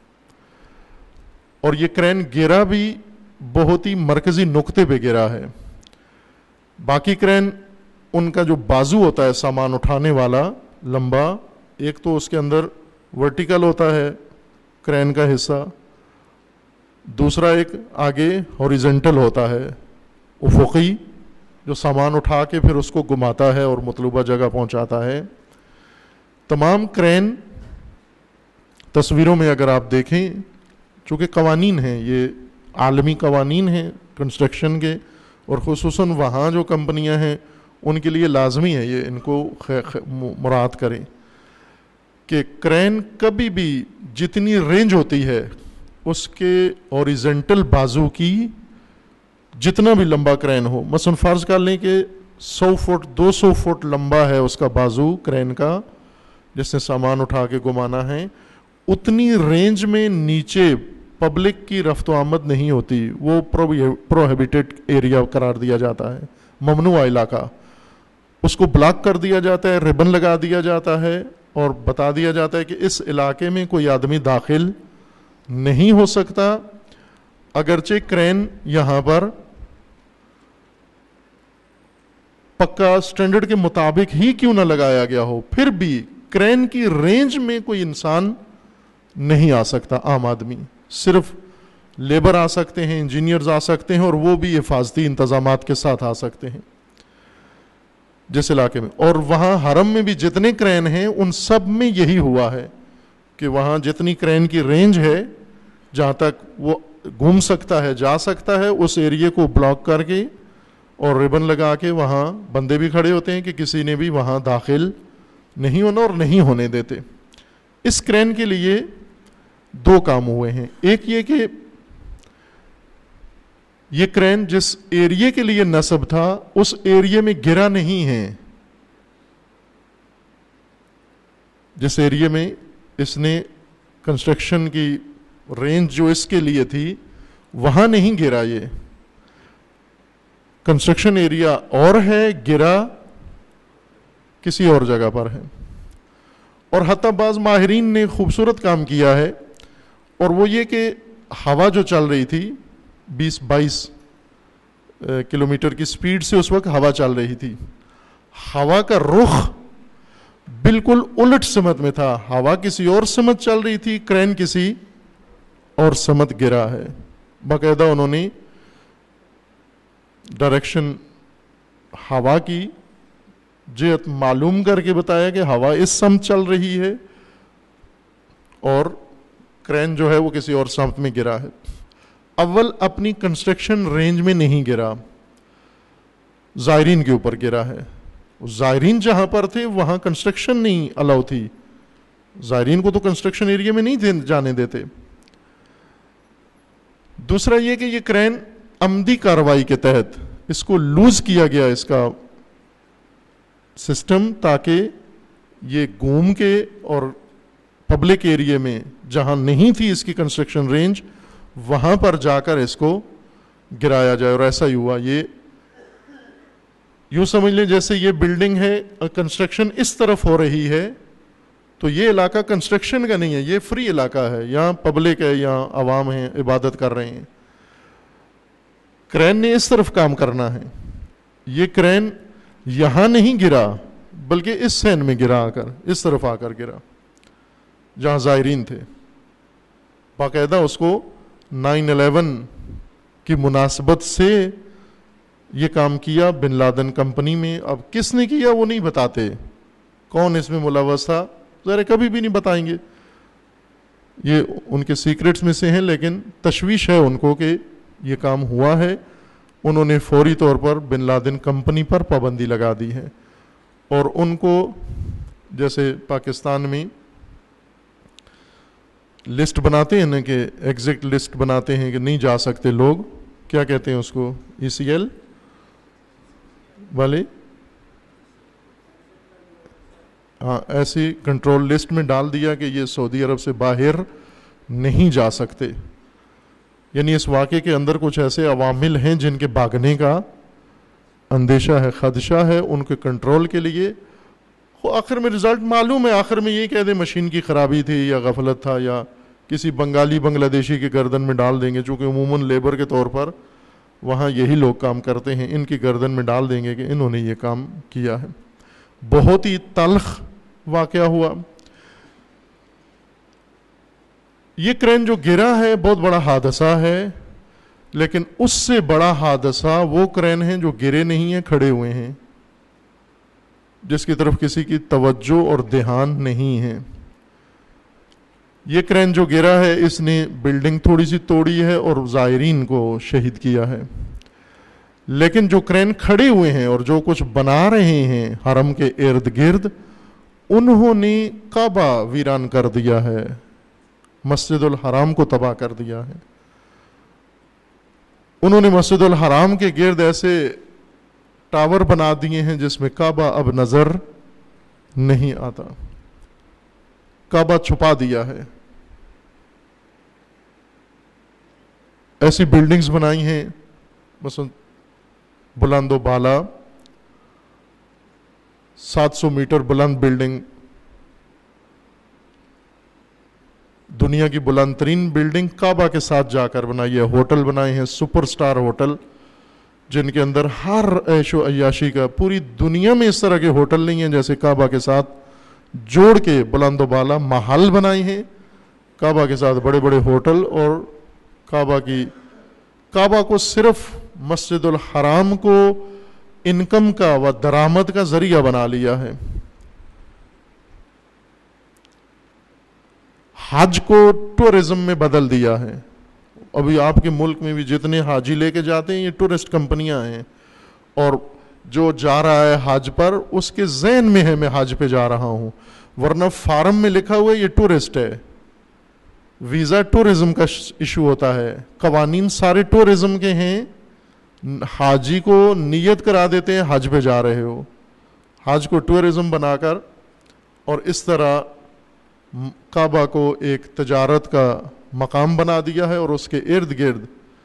اور یہ کرین گرا بھی بہت ہی مرکزی نقطے پہ گرا ہے. باقی کرین ان کا جو بازو ہوتا ہے سامان اٹھانے والا لمبا، ایک تو اس کے اندر ورٹیکل ہوتا ہے کرین کا حصہ، دوسرا ایک آگے ہاریزنٹل ہوتا ہے، افقی، جو سامان اٹھا کے پھر اس کو گھماتا ہے اور مطلوبہ جگہ پہنچاتا ہے۔ تمام کرین تصویروں میں اگر آپ دیکھیں، چونکہ قوانین ہیں، یہ عالمی قوانین ہیں کنسٹرکشن کے، اور خصوصاً وہاں جو کمپنیاں ہیں ان کے لیے لازمی ہے یہ ان کو مراعات کریں کہ کرین کبھی بھی جتنی رینج ہوتی ہے اس کے اوریزنٹل بازو کی جتنا بھی لمبا کرین ہو، مثلا فرض کر لیں کہ 100 فٹ 200 فٹ لمبا ہے اس کا بازو کرین کا جس سے سامان اٹھا کے گھمانا ہے، اتنی رینج میں نیچے پبلک کی رفت و آمد نہیں ہوتی، وہ پروہیبیٹڈ ایریا قرار دیا جاتا ہے، ممنوع علاقہ، اس کو بلاک کر دیا جاتا ہے، ریبن لگا دیا جاتا ہے اور بتا دیا جاتا ہے کہ اس علاقے میں کوئی آدمی داخل نہیں ہو سکتا، اگرچہ کرین یہاں پر پکا سٹینڈرڈ کے مطابق ہی کیوں نہ لگایا گیا ہو، پھر بھی کرین کی رینج میں کوئی انسان نہیں آ سکتا، عام آدمی، صرف لیبر آ سکتے ہیں، انجینئرز آ سکتے ہیں، اور وہ بھی حفاظتی انتظامات کے ساتھ آ سکتے ہیں جس علاقے میں۔ اور وہاں حرم میں بھی جتنے کرین ہیں ان سب میں یہی ہوا ہے کہ وہاں جتنی کرین کی رینج ہے جہاں تک وہ گھوم سکتا ہے، جا سکتا ہے، اس ایریے کو بلاک کر کے اور ریبن لگا کے وہاں بندے بھی کھڑے ہوتے ہیں کہ کسی نے بھی وہاں داخل نہیں ہونا اور نہیں ہونے دیتے۔ اس کرین کے لیے دو کام ہوئے ہیں، ایک یہ کہ یہ کرین جس ایریے کے لیے نصب تھا اس ایریے میں گرا نہیں ہے، جس ایریے میں اس نے کنسٹرکشن کی رینج جو اس کے لیے تھی وہاں نہیں گرا، یہ کنسٹرکشن ایریا اور ہے، گرا کسی اور جگہ پر ہے۔ اور حتیٰ بعض ماہرین نے خوبصورت کام کیا ہے، اور وہ یہ کہ ہوا جو چل رہی تھی 20-22 کلومیٹر کی سپیڈ سے اس وقت ہوا چل رہی تھی، ہوا کا رخ بالکل الٹ سمت میں تھا، ہوا کسی اور سمت چل رہی تھی، کرین کسی اور سمت گرا ہے۔ باقاعدہ انہوں نے ڈائریکشن ہوا کی جہت معلوم کر کے بتایا کہ ہوا اس سمت چل رہی ہے اور کرین جو ہے وہ کسی اور سمت میں گرا ہے۔ اول اپنی کنسٹرکشن رینج میں نہیں گرا، زائرین کے اوپر گرا ہے، زائرین جہاں پر تھے وہاں کنسٹرکشن نہیں الاؤ تھی، زائرین کو تو کنسٹرکشن ایریا میں نہیں جانے دیتے۔ دوسرا یہ کہ یہ کرین عمدی کارروائی کے تحت اس کو لوز کیا گیا، اس کا سسٹم، تاکہ یہ گھوم کے اور پبلک ایریا میں جہاں نہیں تھی اس کی کنسٹرکشن رینج وہاں پر جا کر اس کو گرایا جائے، اور ایسا ہی ہوا۔ یہ یوں سمجھ لیں جیسے یہ بلڈنگ ہے، کنسٹرکشن اس طرف ہو رہی ہے تو یہ علاقہ کنسٹرکشن کا نہیں ہے، یہ فری علاقہ ہے، یہاں پبلک ہے، یہاں عوام ہیں، عبادت کر رہے ہیں۔ کرین نے اس طرف کام کرنا ہے، یہ کرین یہاں نہیں گرا بلکہ اس سین میں گرا، آ کر اس طرف آ کر گرا جہاں زائرین تھے۔ باقاعدہ اس کو 9/11 کی مناسبت سے یہ کام کیا بن لادن کمپنی میں۔ اب کس نے کیا وہ نہیں بتاتے، کون اس میں ملوث تھا ذرا کبھی بھی نہیں بتائیں گے، یہ ان کے سیکرٹس میں سے ہیں، لیکن تشویش ہے ان کو کہ یہ کام ہوا ہے۔ انہوں نے فوری طور پر بن لادن کمپنی پر پابندی لگا دی ہے، اور ان کو جیسے پاکستان میں لسٹ بناتے ہیں نا کہ ایگزٹ لسٹ بناتے ہیں کہ نہیں جا سکتے لوگ، کیا کہتے ہیں اس کو، ECL والے، ہاں ایسی کنٹرول لسٹ میں ڈال دیا کہ یہ سعودی عرب سے باہر نہیں جا سکتے۔ یعنی اس واقعے کے اندر کچھ ایسے عوامل ہیں جن کے بھاگنے کا اندیشہ ہے، خدشہ ہے، ان کے کنٹرول کے لیے آخر میں رزلٹ معلوم ہے، آخر میں یہ کہہ دیں مشین کی خرابی تھی یا غفلت تھا یا کسی بنگالی بنگلہ دیشی کے گردن میں ڈال دیں گے، چونکہ عموماً لیبر کے طور پر وہاں یہی لوگ کام کرتے ہیں، ان کی گردن میں ڈال دیں گے کہ انہوں نے یہ کام کیا ہے۔ بہت ہی تلخ واقعہ ہوا۔ یہ کرین جو گرا ہے بہت بڑا حادثہ ہے، لیکن اس سے بڑا حادثہ وہ کرین ہیں جو گرے نہیں ہیں، کھڑے ہوئے ہیں، جس کی طرف کسی کی توجہ اور دھیان نہیں ہے۔ یہ کرین جو گرا ہے اس نے بلڈنگ تھوڑی سی توڑی ہے اور زائرین کو شہید کیا ہے، لیکن جو کرین کھڑے ہوئے ہیں اور جو کچھ بنا رہے ہیں حرم کے ارد گرد، انہوں نے کعبہ ویران کر دیا ہے، مسجد الحرام کو تباہ کر دیا ہے۔ انہوں نے مسجد الحرام کے گرد ایسے ٹاور بنا دیے ہیں جس میں کعبہ اب نظر نہیں آتا، کعبہ چھپا دیا ہے۔ ایسی بلڈنگز بنائی ہیں، مثلا بلند و بالا 700 میٹر بلند بلڈنگ، دنیا کی بلند ترین بلڈنگ کعبہ کے ساتھ جا کر بنائی ہے۔ ہوٹل بنائے ہیں، سپر سٹار ہوٹل، جن کے اندر ہر عیش و عیاشی کا، پوری دنیا میں اس طرح کے ہوٹل نہیں ہیں جیسے کعبہ کے ساتھ جوڑ کے بلند و بالا محل بنائے ہیں، کعبہ کے ساتھ بڑے بڑے ہوٹل، اور کعبہ کو صرف مسجد الحرام کو انکم کا و درآمد کا ذریعہ بنا لیا ہے۔ حج کو ٹورزم میں بدل دیا ہے۔ ابھی آپ کے ملک میں بھی جتنے حاجی لے کے جاتے ہیں یہ ٹورسٹ کمپنیاں ہیں، اور جو جا رہا ہے حج پر اس کے ذہن میں ہے میں حج پہ جا رہا ہوں، ورنہ فارم میں لکھا ہوا ہے یہ ٹورسٹ ہے۔ ویزا ٹورزم کا ایشو ہوتا ہے، قوانین سارے ٹورزم کے ہیں۔ حاجی کو نیت کرا دیتے ہیں حج پہ جا رہے ہو، حج کو ٹورزم بنا کر، اور اس طرح کعبہ کو ایک تجارت کا مقام بنا دیا ہے، اور اس کے ارد گرد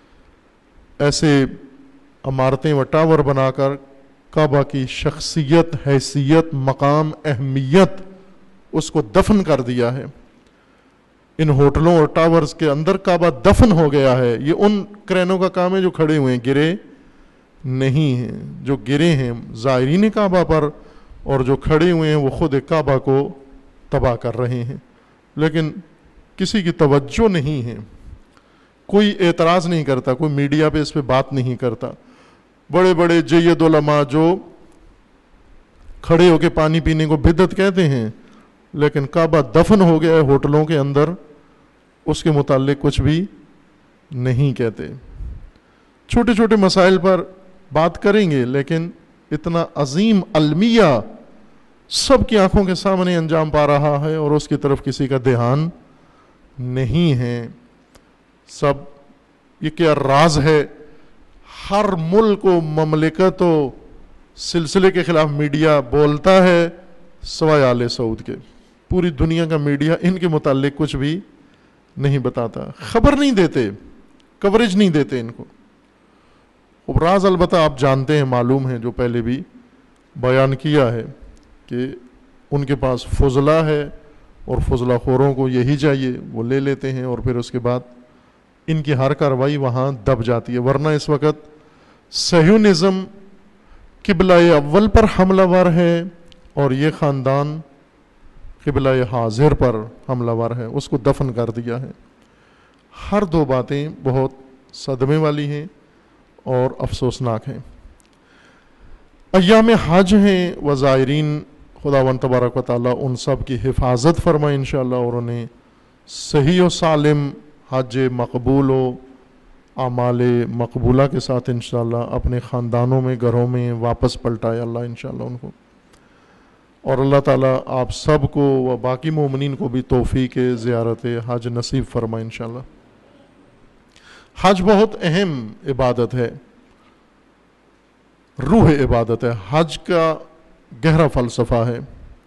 ایسے عمارتیں و ٹاور بنا کر کعبہ کی شخصیت، حیثیت، مقام، اہمیت اس کو دفن کر دیا ہے۔ ان ہوٹلوں اور ٹاورز کے اندر کعبہ دفن ہو گیا ہے۔ یہ ان کرینوں کا کام ہے جو کھڑے ہوئے ہیں، گرے نہیں ہیں۔ جو گرے ہیں زائرین کعبہ پر، اور جو کھڑے ہوئے ہیں وہ خود کعبہ کو تباہ کر رہے ہیں، لیکن کسی کی توجہ نہیں ہے، کوئی اعتراض نہیں کرتا، کوئی میڈیا پہ اس پہ بات نہیں کرتا۔ بڑے بڑے جید علماء جو کھڑے ہو کے پانی پینے کو بدعت کہتے ہیں، لیکن کعبہ دفن ہو گیا ہے ہوٹلوں کے اندر، اس کے متعلق کچھ بھی نہیں کہتے۔ چھوٹے چھوٹے مسائل پر بات کریں گے، لیکن اتنا عظیم المیہ سب کی آنکھوں کے سامنے انجام پا رہا ہے اور اس کی طرف کسی کا دھیان نہیں ہے۔ سب یہ کیا راز ہے؟ ہر ملک و مملکت و سلسلے کے خلاف میڈیا بولتا ہے سوائے آل سعود کے۔ پوری دنیا کا میڈیا ان کے متعلق کچھ بھی نہیں بتاتا، خبر نہیں دیتے، کوریج نہیں دیتے ان کو۔ راز البتہ آپ جانتے ہیں، معلوم ہے، جو پہلے بھی بیان کیا ہے کہ ان کے پاس فضلہ ہے، اور فضلہ خوروں کو یہی چاہیے، وہ لے لیتے ہیں، اور پھر اس کے بعد ان کی ہر کارروائی وہاں دب جاتی ہے۔ ورنہ اس وقت صہیونزم قبلہ اول پر حملہ ور ہے، اور یہ خاندان قبلہ حاضر پر حملہ ور ہے، اس کو دفن کر دیا ہے۔ ہر دو باتیں بہت صدمے والی ہیں اور افسوسناک ہیں۔ ایام حج ہیں، وزائرین خداوند تبارک و تعالیٰ ان سب کی حفاظت فرمائے انشاءاللہ، اور انہیں صحیح و سالم حج مقبول و اعمال مقبولہ کے ساتھ انشاءاللہ اپنے خاندانوں میں، گھروں میں واپس پلٹائے اللہ انشاءاللہ ان کو۔ اور اللہ تعالیٰ آپ سب کو و باقی مومنین کو بھی توفیق زیارت حج نصیب فرمائے انشاءاللہ۔ حج بہت اہم عبادت ہے، روح عبادت ہے، حج کا گہرا فلسفہ ہے۔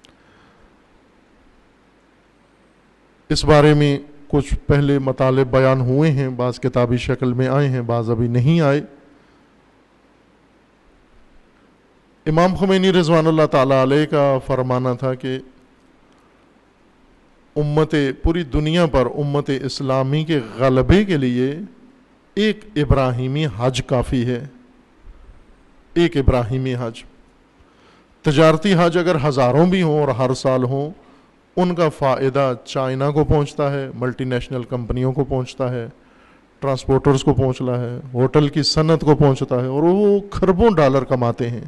اس بارے میں کچھ پہلے مطالب بیان ہوئے ہیں، بعض کتابی شکل میں آئے ہیں، بعض ابھی نہیں آئے۔ امام خمینی رضوان اللہ تعالیٰ علیہ کا فرمانا تھا کہ پوری دنیا پر امت اسلامی کے غلبے کے لیے ایک ابراہیمی حج کافی ہے، ایک ابراہیمی حج۔ تجارتی حج اگر ہزاروں بھی ہوں اور ہر سال ہوں ان کا فائدہ چائنا کو پہنچتا ہے، ملٹی نیشنل کمپنیوں کو پہنچتا ہے، ٹرانسپورٹرز کو پہنچتا ہے، ہوٹل کی صنعت کو پہنچتا ہے، اور وہ کھربوں ڈالر کماتے ہیں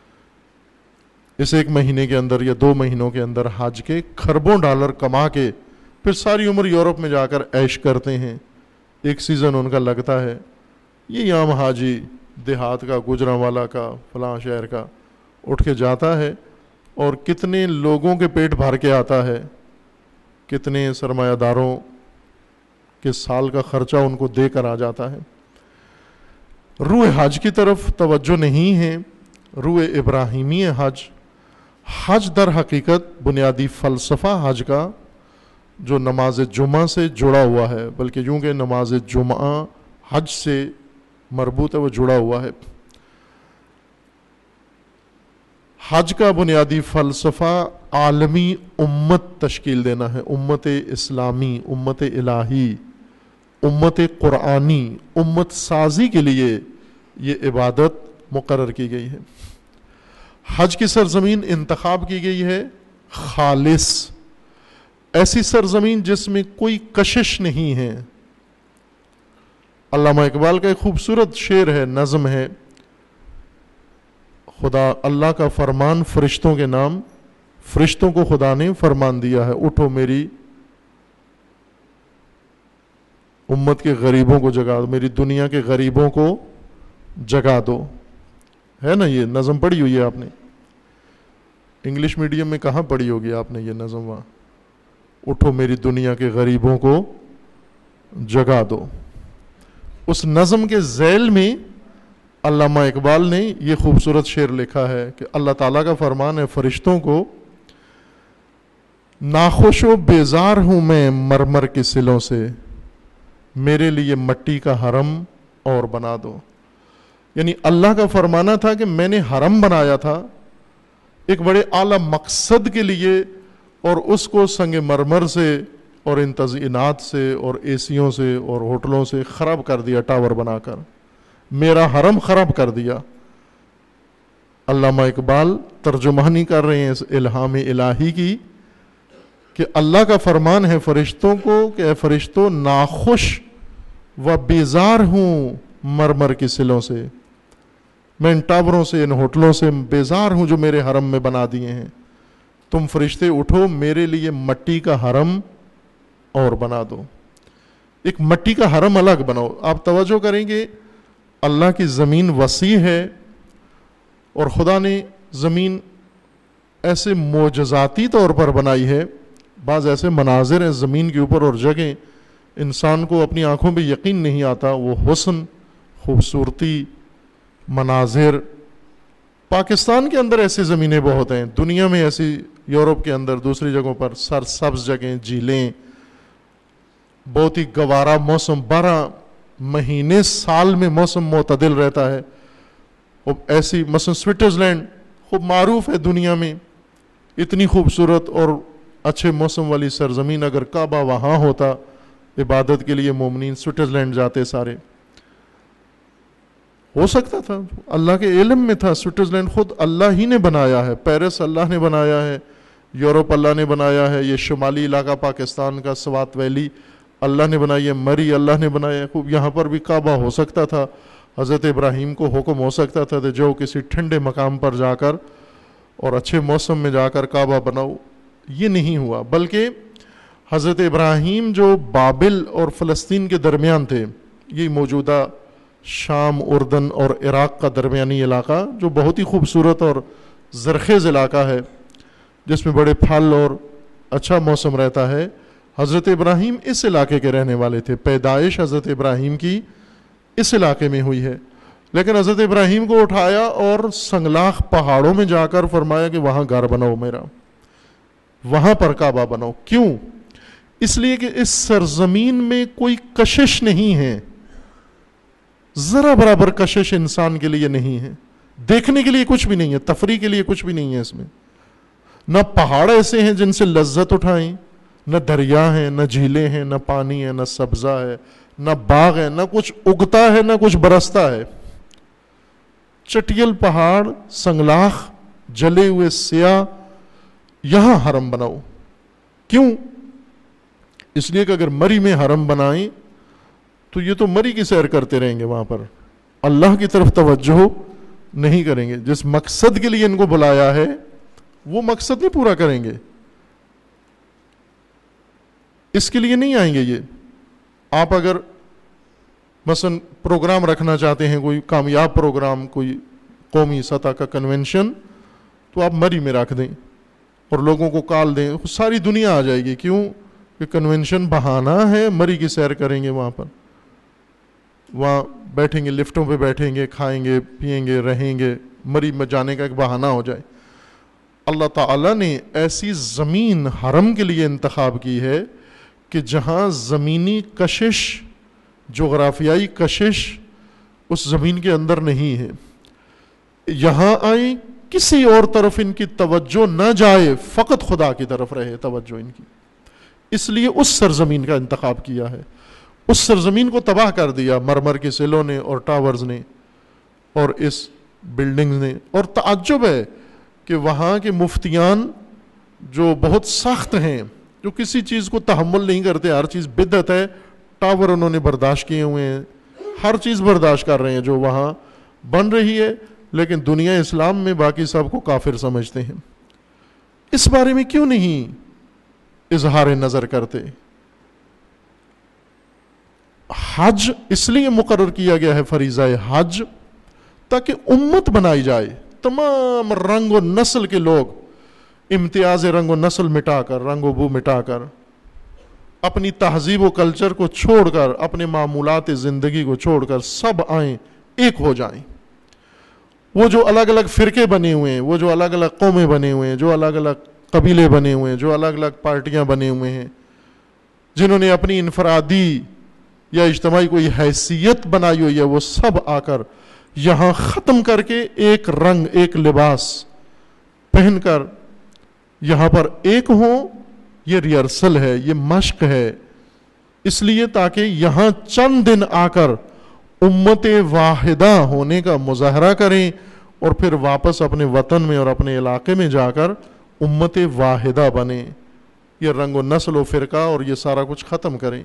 اس 1 مہینے کے اندر یا 2 مہینوں کے اندر، حج کے کھربوں ڈالر کما کے پھر ساری عمر یورپ میں جا کر عیش کرتے ہیں۔ ایک سیزن ان کا لگتا ہے، یہ عام حاجی دیہات کا، گجرانوالا کا، فلاں شہر کا اٹھ کے جاتا ہے اور کتنے لوگوں کے پیٹ بھر کے آتا ہے، کتنے سرمایہ داروں کے سال کا خرچہ ان کو دے کر آ جاتا ہے۔ روح حج کی طرف توجہ نہیں ہے، روح ابراہیمی حج۔ حج در حقیقت بنیادی فلسفہ حج کا جو نماز جمعہ سے جڑا ہوا ہے، بلکہ یوں کہ نماز جمعہ حج سے مربوط ہے، وہ جڑا ہوا ہے۔ حج کا بنیادی فلسفہ عالمی امت تشکیل دینا ہے، امت اسلامی، امت الہی، امت قرآنی، امت سازی کے لیے یہ عبادت مقرر کی گئی ہے۔ حج کی سرزمین انتخاب کی گئی ہے خالص، ایسی سرزمین جس میں کوئی کشش نہیں ہے۔ علامہ اقبال کا ایک خوبصورت شعر ہے، نظم ہے، خدا اللہ کا فرمان فرشتوں کے نام، فرشتوں کو خدا نے فرمان دیا ہے، اٹھو میری امت کے غریبوں کو جگا دو، میری دنیا کے غریبوں کو جگا دو، ہے نا؟ یہ نظم پڑھی ہوئی ہے آپ نے، انگلش میڈیم میں کہاں پڑھی ہوگی آپ نے یہ نظم؟ وہاں اٹھو میری دنیا کے غریبوں کو جگا دو۔ اس نظم کے ذیل میں علامہ اقبال نے یہ خوبصورت شعر لکھا ہے کہ اللہ تعالیٰ کا فرمان ہے فرشتوں کو، ناخوش و بیزار ہوں میں مرمر کے سلوں سے، میرے لیے مٹی کا حرم اور بنا دو۔ یعنی اللہ کا فرمانا تھا کہ میں نے حرم بنایا تھا ایک بڑے اعلیٰ مقصد کے لیے، اور اس کو سنگ مرمر سے اور ان تزئینات سے اور اے سیوں سے اور ہوٹلوں سے خراب کر دیا، ٹاور بنا کر میرا حرم خراب کر دیا۔ علامہ اقبال ترجمانی کر رہے ہیں اس الہام الہی کی کہ اللہ کا فرمان ہے فرشتوں کو کہ اے فرشتوں، ناخوش و بیزار ہوں مرمر کی سلوں سے، میں ان ٹاوروں سے، ان ہوٹلوں سے بیزار ہوں جو میرے حرم میں بنا دیے ہیں، تم فرشتے اٹھو میرے لیے مٹی کا حرم اور بنا دو، ایک مٹی کا حرم الگ بناؤ۔ آپ توجہ کریں گے اللہ کی زمین وسیع ہے، اور خدا نے زمین ایسے معجزاتی طور پر بنائی ہے، بعض ایسے مناظر ہیں زمین کے اوپر اور جگہیں انسان کو اپنی آنکھوں پہ یقین نہیں آتا، وہ حسن، خوبصورتی، مناظر۔ پاکستان کے اندر ایسی زمینیں بہت ہیں، دنیا میں ایسی، یورپ کے اندر دوسری جگہوں پر سرسبز جگہیں، جھیلیں، بہت ہی گوارا موسم، 12 مہینے سال میں موسم معتدل رہتا ہے۔ ایسی مثلا سوئٹزرلینڈ خوب معروف ہے دنیا میں، اتنی خوبصورت اور اچھے موسم والی سرزمین، اگر کعبہ وہاں ہوتا عبادت کے لیے مومنین سوئٹزرلینڈ جاتے سارے، ہو سکتا تھا، اللہ کے علم میں تھا۔ سوئٹزرلینڈ خود اللہ ہی نے بنایا ہے، پیرس اللہ نے بنایا ہے، یورپ اللہ نے بنایا ہے، یہ شمالی علاقہ پاکستان کا سوات ویلی اللہ نے بنائی ہے، مری اللہ نے بنایا ہے، خوب یہاں پر بھی کعبہ ہو سکتا تھا۔ حضرت ابراہیم کو حکم ہو سکتا تھا کہ جو کسی ٹھنڈے مقام پر جا کر اور اچھے موسم میں جا کر کعبہ بناؤ، یہ نہیں ہوا، بلکہ حضرت ابراہیم جو بابل اور فلسطین کے درمیان تھے، یہ موجودہ شام، اردن اور عراق کا درمیانی علاقہ جو بہت ہی خوبصورت اور زرخیز علاقہ ہے، جس میں بڑے پھل اور اچھا موسم رہتا ہے، حضرت ابراہیم اس علاقے کے رہنے والے تھے، پیدائش حضرت ابراہیم کی اس علاقے میں ہوئی ہے۔ لیکن حضرت ابراہیم کو اٹھایا اور سنگلاخ پہاڑوں میں جا کر فرمایا کہ وہاں گھر بناؤ میرا، وہاں پر کعبہ بناؤ۔ کیوں؟ اس لیے کہ اس سرزمین میں کوئی کشش نہیں ہے، ذرا برابر کشش انسان کے لیے نہیں ہے، دیکھنے کے لیے کچھ بھی نہیں ہے، تفریح کے لیے کچھ بھی نہیں ہے اس میں، نہ پہاڑ ایسے ہیں جن سے لذت اٹھائیں، نہ دریا ہیں، نہ جھیلیں ہیں، نہ پانی ہے، نہ سبزہ ہے، نہ باغ ہے، نہ کچھ اگتا ہے، نہ کچھ برستا ہے، چٹیل پہاڑ، سنگلاخ، جلے ہوئے سیاہ، یہاں حرم بناؤ۔ کیوں؟ اس لیے کہ اگر مری میں حرم بنائیں تو یہ تو مری کی سیر کرتے رہیں گے وہاں پر، اللہ کی طرف توجہ نہیں کریں گے. جس مقصد کے لیے ان کو بلایا ہے وہ مقصد نہیں پورا کریں گے، اس کے لیے نہیں آئیں گے. یہ آپ اگر مثلا پروگرام رکھنا چاہتے ہیں، کوئی کامیاب پروگرام، کوئی قومی سطح کا کنونشن، تو آپ مری میں رکھ دیں اور لوگوں کو کال دیں، ساری دنیا آ جائے گی. کیوں؟ کہ کنونشن بہانہ ہے، مری کی سیر کریں گے وہاں پر، وہاں بیٹھیں گے، لفٹوں پہ بیٹھیں گے، کھائیں گے، پئیں گے، رہیں گے، مری میں جانے کا ایک بہانہ ہو جائے. اللہ تعالیٰ نے ایسی زمین حرم کے لیے انتخاب کی ہے کہ جہاں زمینی کشش، جغرافیائی کشش اس زمین کے اندر نہیں ہے. یہاں آئیں، کسی اور طرف ان کی توجہ نہ جائے، فقط خدا کی طرف رہے توجہ ان کی. اس لیے اس سرزمین کا انتخاب کیا ہے. اس سرزمین کو تباہ کر دیا مرمر کے سلوں نے اور ٹاورز نے اور اس بلڈنگز نے. اور تعجب ہے کہ وہاں کے مفتیان جو بہت سخت ہیں، جو کسی چیز کو تحمل نہیں کرتے، ہر چیز بدعت ہے، ٹاور انہوں نے برداشت کیے ہوئے ہیں، ہر چیز برداشت کر رہے ہیں جو وہاں بن رہی ہے، لیکن دنیا اسلام میں باقی سب کو کافر سمجھتے ہیں. اس بارے میں کیوں نہیں اظہار نظر کرتے؟ حج اس لیے مقرر کیا گیا ہے، فریضہ حج، تاکہ امت بنائی جائے. تمام رنگ و نسل کے لوگ امتیاز رنگ و نسل مٹا کر، رنگ و بو مٹا کر، اپنی تہذیب و کلچر کو چھوڑ کر، اپنے معمولات زندگی کو چھوڑ کر سب آئیں، ایک ہو جائیں. وہ جو الگ الگ فرقے بنے ہوئے ہیں، وہ جو الگ الگ قومیں بنے ہوئے ہیں، جو الگ الگ قبیلے بنے ہوئے ہیں، جو الگ الگ پارٹیاں بنے ہوئے ہیں، جنہوں نے اپنی انفرادی یا اجتماعی کوئی حیثیت بنائی ہوئی ہے، وہ سب آ کر یہاں ختم کر کے ایک رنگ، ایک لباس پہن کر یہاں پر ایک ہوں. یہ ریہرسل ہے، یہ مشق ہے، اس لیے تاکہ یہاں چند دن آ کر امت واحدہ ہونے کا مظاہرہ کریں اور پھر واپس اپنے وطن میں اور اپنے علاقے میں جا کر امت واحدہ بنیں. یہ رنگ و نسل و فرقہ اور یہ سارا کچھ ختم کریں.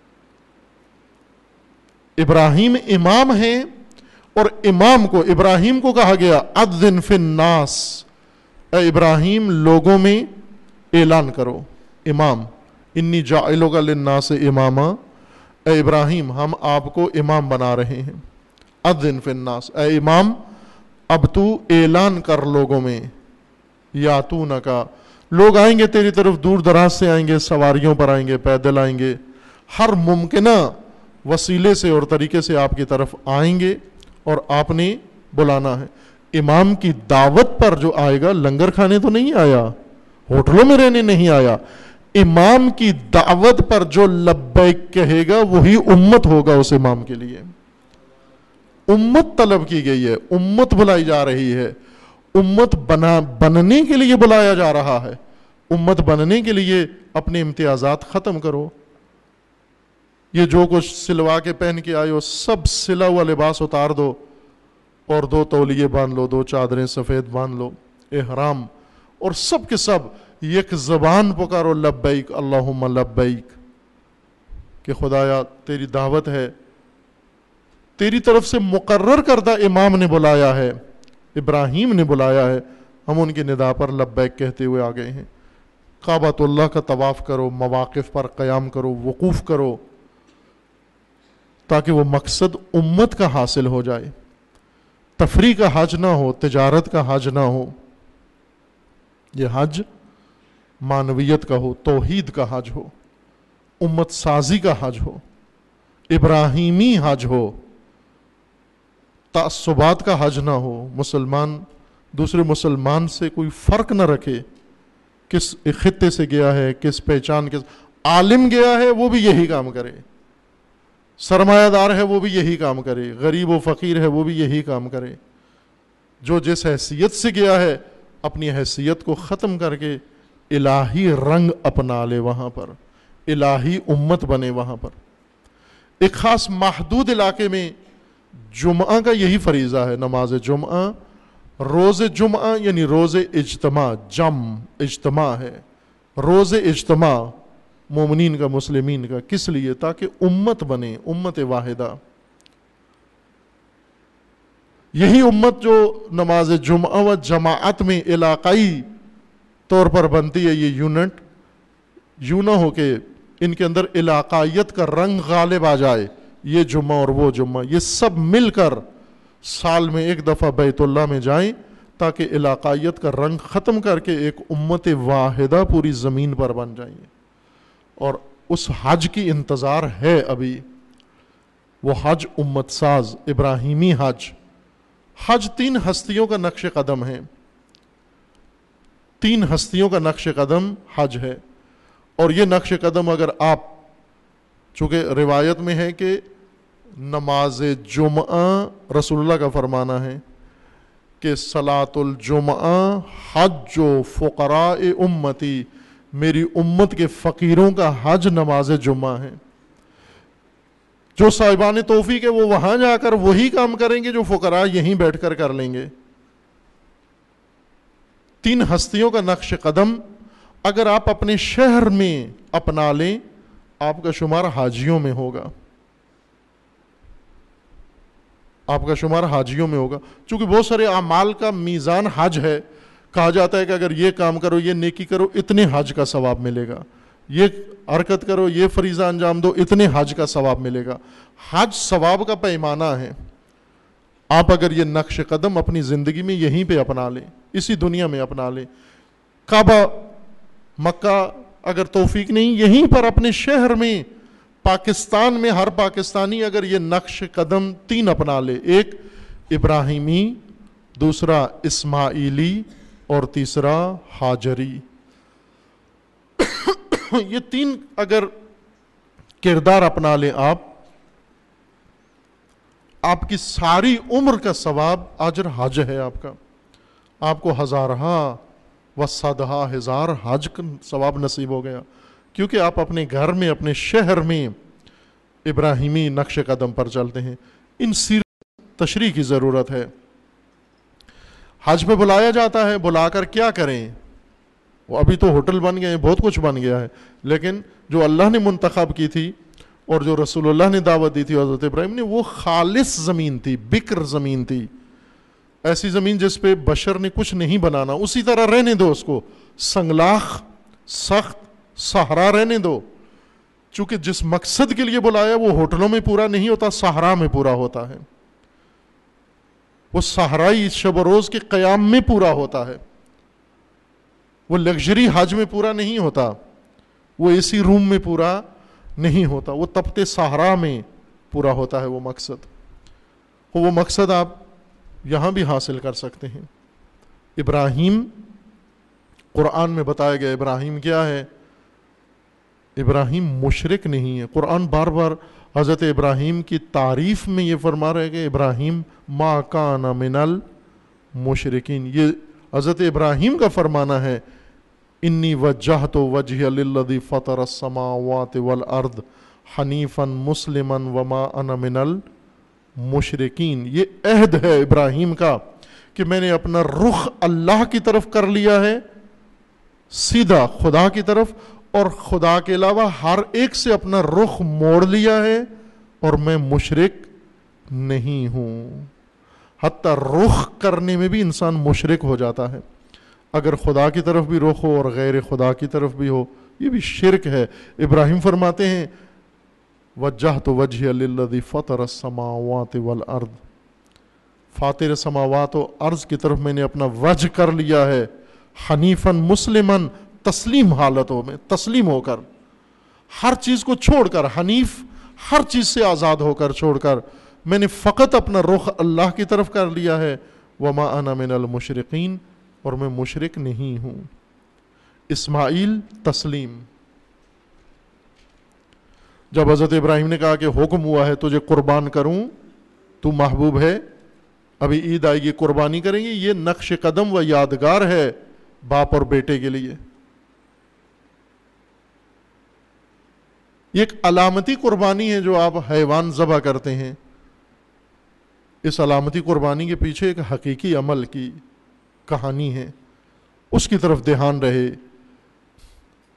ابراہیم امام ہیں، اور امام کو، ابراہیم کو کہا گیا اذن فی الناس، اے ابراہیم لوگوں میں اعلان کرو. امام، انی جاعلک للناس اماما، اے ابراہیم ہم آپ کو امام بنا رہے ہیں. اذن فی الناس، اے امام اب تو اعلان کر لوگوں میں. یاتونکا، لوگ آئیں گے تیری طرف، دور دراز سے آئیں گے، سواریوں پر آئیں گے، پیدل آئیں گے، ہر ممکنہ وسیلے سے اور طریقے سے آپ کی طرف آئیں گے اور آپ نے بلانا ہے. امام کی دعوت پر جو آئے گا، لنگر کھانے تو نہیں آیا، ہوٹلوں میں رہنے نہیں آیا. امام کی دعوت پر جو لبیک کہے گا وہی امت ہوگا. اس امام کے لیے امت طلب کی گئی ہے، امت بلائی جا رہی ہے، امت بننے کے لیے بلایا جا رہا ہے. امت بننے کے لیے اپنے امتیازات ختم کرو. یہ جو کچھ سلوا کے پہن کے آئے ہو، سب سلا ہوا لباس اتار دو اور 2 تولیے باندھ لو، 2 چادریں سفید باندھ لو، احرام، اور سب کے سب یک زبان پکارو لبیک اللہم لبیک، کہ خدایا تیری دعوت ہے، تیری طرف سے مقرر کردہ امام نے بلایا ہے، ابراہیم نے بلایا ہے، ہم ان کی ندا پر لبیک کہتے ہوئے آ گئے ہیں. کعبۃ اللہ کا طواف کرو، مواقف پر قیام کرو، وقوف کرو، تاکہ وہ مقصد امت کا حاصل ہو جائے. تفریح کا حج نہ ہو، تجارت کا حج نہ ہو. یہ حج معنویت کا ہو، توحید کا حج ہو، امت سازی کا حج ہو، ابراہیمی حج ہو، تعصبات کا حج نہ ہو. مسلمان دوسرے مسلمان سے کوئی فرق نہ رکھے، کس خطے سے گیا ہے، کس پہچان کے. عالم گیا ہے وہ بھی یہی کام کرے، سرمایہ دار ہے وہ بھی یہی کام کرے، غریب و فقیر ہے وہ بھی یہی کام کرے. جو جس حیثیت سے گیا ہے اپنی حیثیت کو ختم کر کے الہی رنگ اپنا لے، وہاں پر الہی امت بنے. وہاں پر ایک خاص محدود علاقے میں جمعہ کا یہی فریضہ ہے، نماز جمعہ، روز جمعہ یعنی روز اجتماع، اجتماع ہے. روز اجتماع مومنین کا، مسلمین کا، کس لیے؟ تاکہ امت بنے، امت واحدہ۔ یہی امت جو نماز جمعہ و جماعت میں علاقائی طور پر بنتی ہے، یہ یونٹ، یوں نہ ہو کہ ان کے اندر علاقائیت کا رنگ غالب آ جائے، یہ جمعہ اور وہ جمعہ، یہ سب مل کر سال میں ایک دفعہ بیت اللہ میں جائیں تاکہ علاقائیت کا رنگ ختم کر کے ایک امت واحدہ پوری زمین پر بن جائیں۔ اور اس حج کی انتظار ہے ابھی، وہ حج امت ساز، ابراہیمی حج۔ حج 3 ہستیوں کا نقش قدم ہے، 3 ہستیوں کا نقش قدم حج ہے۔ اور یہ نقش قدم اگر آپ، چونکہ روایت میں ہے کہ نماز جمعہ، رسول اللہ کا فرمانا ہے کہ صلاۃ الجمعہ حج و فقراء امتی، میری امت کے فقیروں کا حج نماز جمعہ ہے۔ جو صاحبان توفیق ہے وہ وہاں جا کر وہی کام کریں گے جو فقراء یہیں بیٹھ کر لیں گے۔ 3 ہستیوں کا نقش قدم اگر آپ اپنے شہر میں اپنا لیں، آپ کا شمار حاجیوں میں ہوگا، آپ کا شمار حاجیوں میں ہوگا۔ چونکہ بہت سارے اعمال کا میزان حج ہے، کہا جاتا ہے کہ اگر یہ کام کرو، یہ نیکی کرو، اتنے حج کا ثواب ملے گا، یہ حرکت کرو، یہ فریضہ انجام دو، اتنے حج کا ثواب ملے گا۔ حج ثواب کا پیمانہ ہے۔ آپ اگر یہ نقش قدم اپنی زندگی میں یہیں پہ اپنا لیں، اسی دنیا میں اپنا لیں، کعبہ، مکہ اگر توفیق نہیں، یہیں پر اپنے شہر میں، پاکستان میں ہر پاکستانی اگر یہ نقش قدم 3 اپنا لے، ایک ابراہیمی، دوسرا اسماعیلی اور تیسرا ہاجری، یہ 3 اگر کردار اپنا لیں آپ کی ساری عمر کا ثواب اجر حج ہے آپ کا، آپ کو ہزارہا و صدہا ہزار حج کا ثواب نصیب ہو گیا، کیونکہ آپ اپنے گھر میں، اپنے شہر میں ابراہیمی نقش قدم پر چلتے ہیں۔ ان سیرت تشریح کی ضرورت ہے۔ حج پہ بلایا جاتا ہے، بلا کر کیا کریں؟ وہ ابھی تو ہوٹل بن گئے ہیں، بہت کچھ بن گیا ہے، لیکن جو اللہ نے منتخب کی تھی اور جو رسول اللہ نے دعوت دی تھی حضرت ابراہیم نے، وہ خالص زمین تھی، بکر زمین تھی، ایسی زمین جس پہ بشر نے کچھ نہیں بنانا، اسی طرح رہنے دو اس کو، سنگلاخ، سخت صحرا رہنے دو۔ چونکہ جس مقصد کے لیے بلایا وہ ہوٹلوں میں پورا نہیں ہوتا، صحرا میں پورا ہوتا ہے، وہ صحرائی شب و روز کے قیام میں پورا ہوتا ہے، وہ لگژری حج میں پورا نہیں ہوتا، وہ اسی روم میں پورا نہیں ہوتا، وہ تپتے صحرا میں پورا ہوتا ہے وہ مقصد۔ وہ مقصد آپ یہاں بھی حاصل کر سکتے ہیں۔ ابراہیم، قرآن میں بتایا گیا ابراہیم کیا ہے؟ ابراہیم مشرک نہیں ہے۔ قرآن بار بار حضرت ابراہیم کی تعریف میں یہ فرما رہے کہ ابراہیم ما کان من المشرکین، یہ حضرت ابراہیم کا فرمانا ہے، انی وجہت وجہی للذی فطر السماوات والارض حنیفا مسلما وما انا من المشرکین۔ یہ عہد ہے ابراہیم کا کہ میں نے اپنا رخ اللہ کی طرف کر لیا ہے، سیدھا خدا کی طرف، اور خدا کے علاوہ ہر ایک سے اپنا رخ موڑ لیا ہے، اور میں مشرک نہیں ہوں۔ حتیٰ رخ کرنے میں بھی انسان مشرک ہو جاتا ہے، اگر خدا کی طرف بھی رخ ہو اور غیر خدا کی طرف بھی ہو، یہ بھی شرک ہے۔ ابراہیم فرماتے ہیں وجہت وجہی للذی فطر السماوات والارض، فاطر سماوات و ارض کی طرف میں نے اپنا وجہ کر لیا ہے، حنیفا مسلما، تسلیم حالتوں میں، تسلیم ہو کر، ہر چیز کو چھوڑ کر، حنیف ہر چیز سے آزاد ہو کر، چھوڑ کر، میں نے فقط اپنا رخ اللہ کی طرف کر لیا ہے، وما انا من المشرقین، اور میں مشرک نہیں ہوں۔ اسماعیل، تسلیم۔ جب حضرت ابراہیم نے کہا کہ حکم ہوا ہے تجھے قربان کروں، تو محبوب ہے، ابھی عید آئے گی، قربانی کریں گے، یہ نقش قدم و یادگار ہے باپ اور بیٹے کے لیے۔ یہ ایک علامتی قربانی ہے جو آپ حیوان ذبح کرتے ہیں، اس علامتی قربانی کے پیچھے ایک حقیقی عمل کی کہانی ہے، اس کی طرف دھیان رہے۔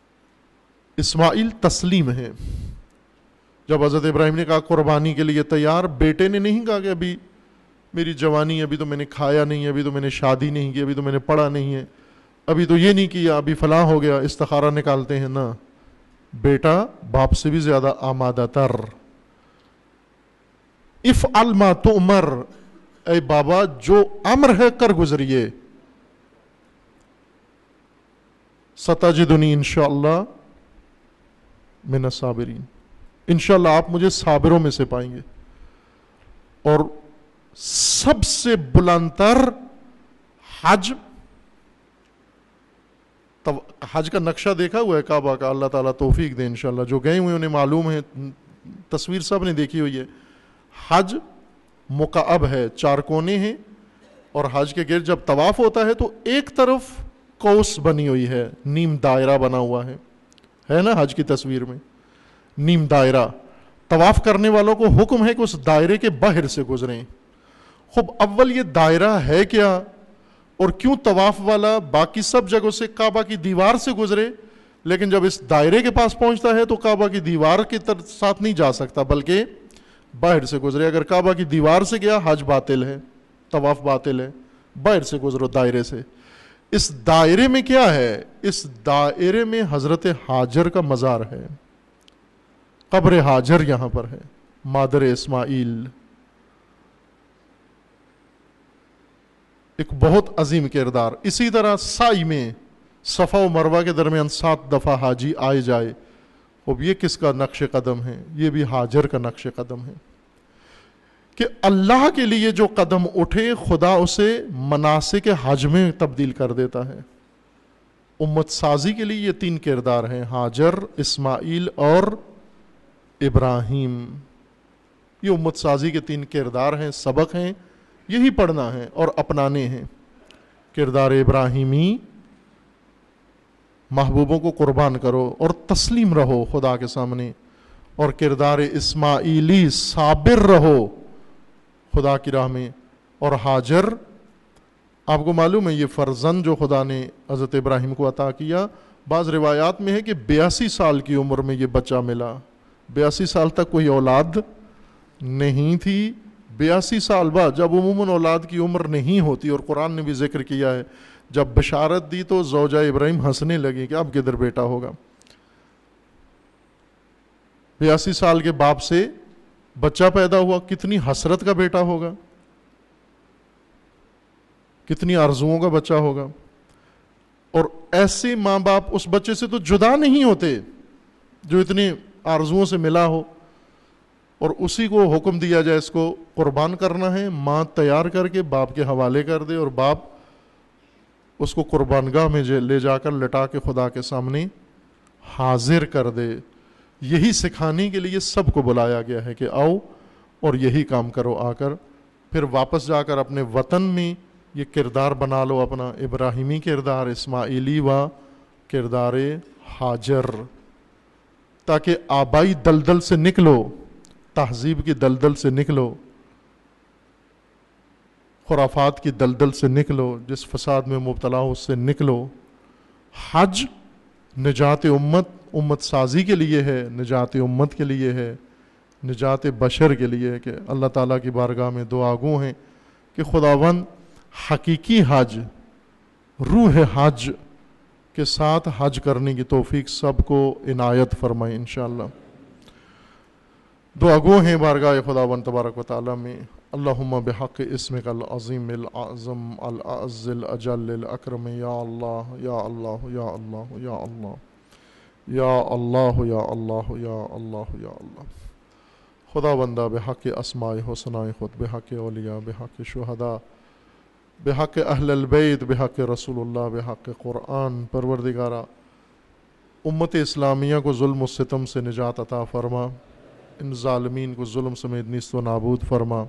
اسماعیل تسلیم ہے. جب حضرت ابراہیم نے کہا قربانی کے لیے تیار، بیٹے نے نہیں کہا کہ ابھی میری جوانی، ابھی تو میں نے کھایا نہیں ہے، ابھی تو میں نے شادی نہیں کی، ابھی تو میں نے پڑھا نہیں ہے، ابھی تو یہ نہیں کیا، ابھی فلاں ہو گیا، استخارہ نکالتے ہیں نا. بیٹا باپ سے بھی زیادہ آمادہ تر. افعل ما تؤمر، اے بابا جو امر ہے کر گزریے. ستجدنی انشاءاللہ من الصابرین، انشاءاللہ آپ مجھے صابروں میں سے پائیں گے. اور سب سے بلندتر حج کا نقشہ دیکھا ہوا ہے کعبہ کا، اللہ تعالیٰ توفیق دے انشاءاللہ. جو گئے ہوئے انہیں معلوم ہے، تصویر سب نے دیکھی ہوئی ہے. حج مکعب ہے، 4 کونے ہیں، اور حج کے گرد جب طواف ہوتا ہے تو ایک طرف قوس بنی ہوئی ہے، نیم دائرہ بنا ہوا ہے نا حج کی تصویر میں، نیم دائرہ. طواف کرنے والوں کو حکم ہے کہ اس دائرے کے باہر سے گزریں. خب اول یہ دائرہ ہے کیا، اور کیوں طواف والا باقی سب جگہوں سے کعبہ کی دیوار سے گزرے، لیکن جب اس دائرے کے پاس پہنچتا ہے تو کعبہ کی دیوار کے ساتھ نہیں جا سکتا بلکہ باہر سے گزرے. اگر کعبہ کی دیوار سے گیا حج باطل ہے، طواف باطل ہے. باہر سے گزرو دائرے سے. اس دائرے میں کیا ہے؟ اس دائرے میں حضرت ہاجر کا مزار ہے، قبر ہاجر یہاں پر ہے، مادر اسماعیل. ایک بہت عظیم کردار. اسی طرح سائی میں صفا و مروہ کے درمیان 7 دفعہ حاجی آئے جائے. اب یہ کس کا نقش قدم ہے؟ یہ بھی ہاجر کا نقش قدم ہے کہ اللہ کے لیے جو قدم اٹھے خدا اسے مناسک حج میں تبدیل کر دیتا ہے. امت سازی کے لیے یہ 3 کردار ہیں، ہاجر، اسماعیل اور ابراہیم. یہ امت سازی کے 3 کردار ہیں، سبق ہیں، یہی پڑھنا ہے اور اپنانے ہیں. کردار ابراہیمی، محبوبوں کو قربان کرو اور تسلیم رہو خدا کے سامنے. اور کردار اسماعیلی، صابر رہو خدا کی راہ میں. اور ہاجر، آپ کو معلوم ہے یہ فرزند جو خدا نے حضرت ابراہیم کو عطا کیا، بعض روایات میں ہے کہ 82 سال کی عمر میں یہ بچہ ملا. 82 سال تک کوئی اولاد نہیں تھی. 82 سال بعد جب عموماً اولاد کی عمر نہیں ہوتی، اور قرآن نے بھی ذکر کیا ہے، جب بشارت دی تو زوجہ ابراہیم ہنسنے لگی کہ اب کدھر بیٹا ہوگا. 82 سال کے باپ سے بچہ پیدا ہوا، کتنی حسرت کا بیٹا ہوگا، کتنی آرزوؤں کا بچہ ہوگا. اور ایسے ماں باپ اس بچے سے تو جدا نہیں ہوتے جو اتنی آرزوؤں سے ملا ہو، اور اسی کو حکم دیا جائے اس کو قربان کرنا ہے. ماں تیار کر کے باپ کے حوالے کر دے اور باپ اس کو قربانگاہ میں لے جا کر لٹا کے خدا کے سامنے حاضر کر دے. یہی سکھانے کے لیے سب کو بلایا گیا ہے کہ آؤ اور یہی کام کرو. آ کر پھر واپس جا کر اپنے وطن میں یہ کردار بنا لو اپنا، ابراہیمی کردار، اسماعیلی و کردار ہاجر، تاکہ آبائی دلدل سے نکلو، تہذیب کی دلدل سے نکلو، خرافات کی دلدل سے نکلو، جس فساد میں مبتلا ہو اس سے نکلو. حج نجات امت سازی کے لیے ہے، نجات امت کے لیے ہے، نجات بشر کے لیے ہے. کہ اللہ تعالیٰ کی بارگاہ میں دعا گو ہیں کہ خداوند حقیقی حج، روح حج کے ساتھ حج کرنے کی توفیق سب کو عنایت فرمائے انشاءاللہ. دعا گو ہیں بارگاہ خداوند تبارک و تعالیٰ میں. اللہم بحق اسمک العظیم الاعظم الاعز الاجل الاکرم، یا اللہ یا اللہ یا اللہ یا اللہ یا اللہ یا اللہ یا اللہ یا اللہ. خدا بندہ بحق اسماء حسناء خود، بحق اولیاء، بحق شہداء، بحق اہل البیت، بحق رسول اللہ، بحق قرآن، پروردگارہ امت اسلامیہ کو ظلم و ستم سے نجات عطا فرما، ان ظالمین کو ظلم سمیت نیست و نابود فرما،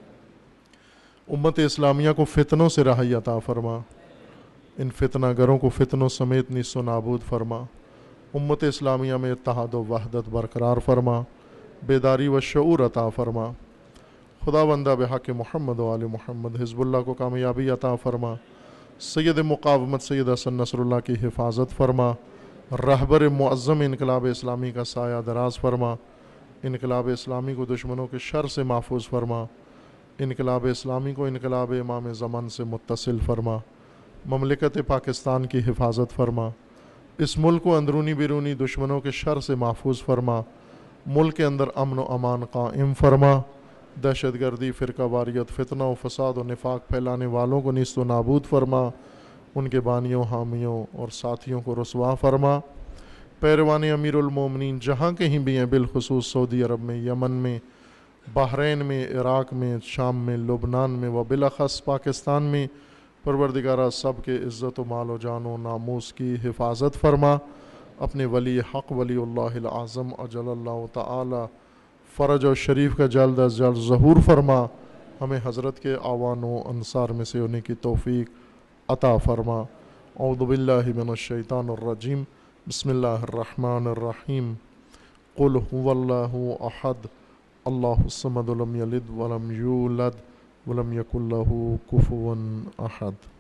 امت اسلامیہ کو فتنوں سے رہائی عطا فرما، ان فتنہ گروں کو فتنوں سمیت نیست و نابود فرما، امت اسلامیہ میں اتحاد و وحدت برقرار فرما، بیداری و شعور عطا فرما. خدا بندہ بحق محمد و آل محمد حزب اللہ کو کامیابی عطا فرما، سید مقاومت سید حسن نصر اللہ کی حفاظت فرما، رہبر معظم انقلاب اسلامی کا سایہ دراز فرما، انقلاب اسلامی کو دشمنوں کے شر سے محفوظ فرما، انقلاب اسلامی کو انقلاب امام زمان سے متصل فرما، مملکت پاکستان کی حفاظت فرما، اس ملک کو اندرونی بیرونی دشمنوں کے شر سے محفوظ فرما، ملک کے اندر امن و امان قائم فرما، دہشت گردی، فرقہ واریت، فتنہ و فساد و نفاق پھیلانے والوں کو نیست و نابود فرما، ان کے بانیوں، حامیوں اور ساتھیوں کو رسوا فرما، پیروان امیر المومنین جہاں کہیں بھی ہیں، بالخصوص سعودی عرب میں، یمن میں، بحرین میں، عراق میں، شام میں، لبنان میں و بالاخص پاکستان میں، پروردگارہ سب کے عزت و مال و جان و ناموس کی حفاظت فرما، اپنے ولی حق ولی اللہ العظم اجل اللہ تعالی فرج و شریف کا جلد از جلد ظہور فرما، ہمیں حضرت کے اعوان و انصار میں سے ہونے کی توفیق عطا فرما۔ اعوذ باللہ من الشیطان الرجیم، بسم اللہ الرحمن الرحیم، قل هو اللہ احد اللہ الصمد لم یلد ولم یولد ولم یکن لہ کفوا احد۔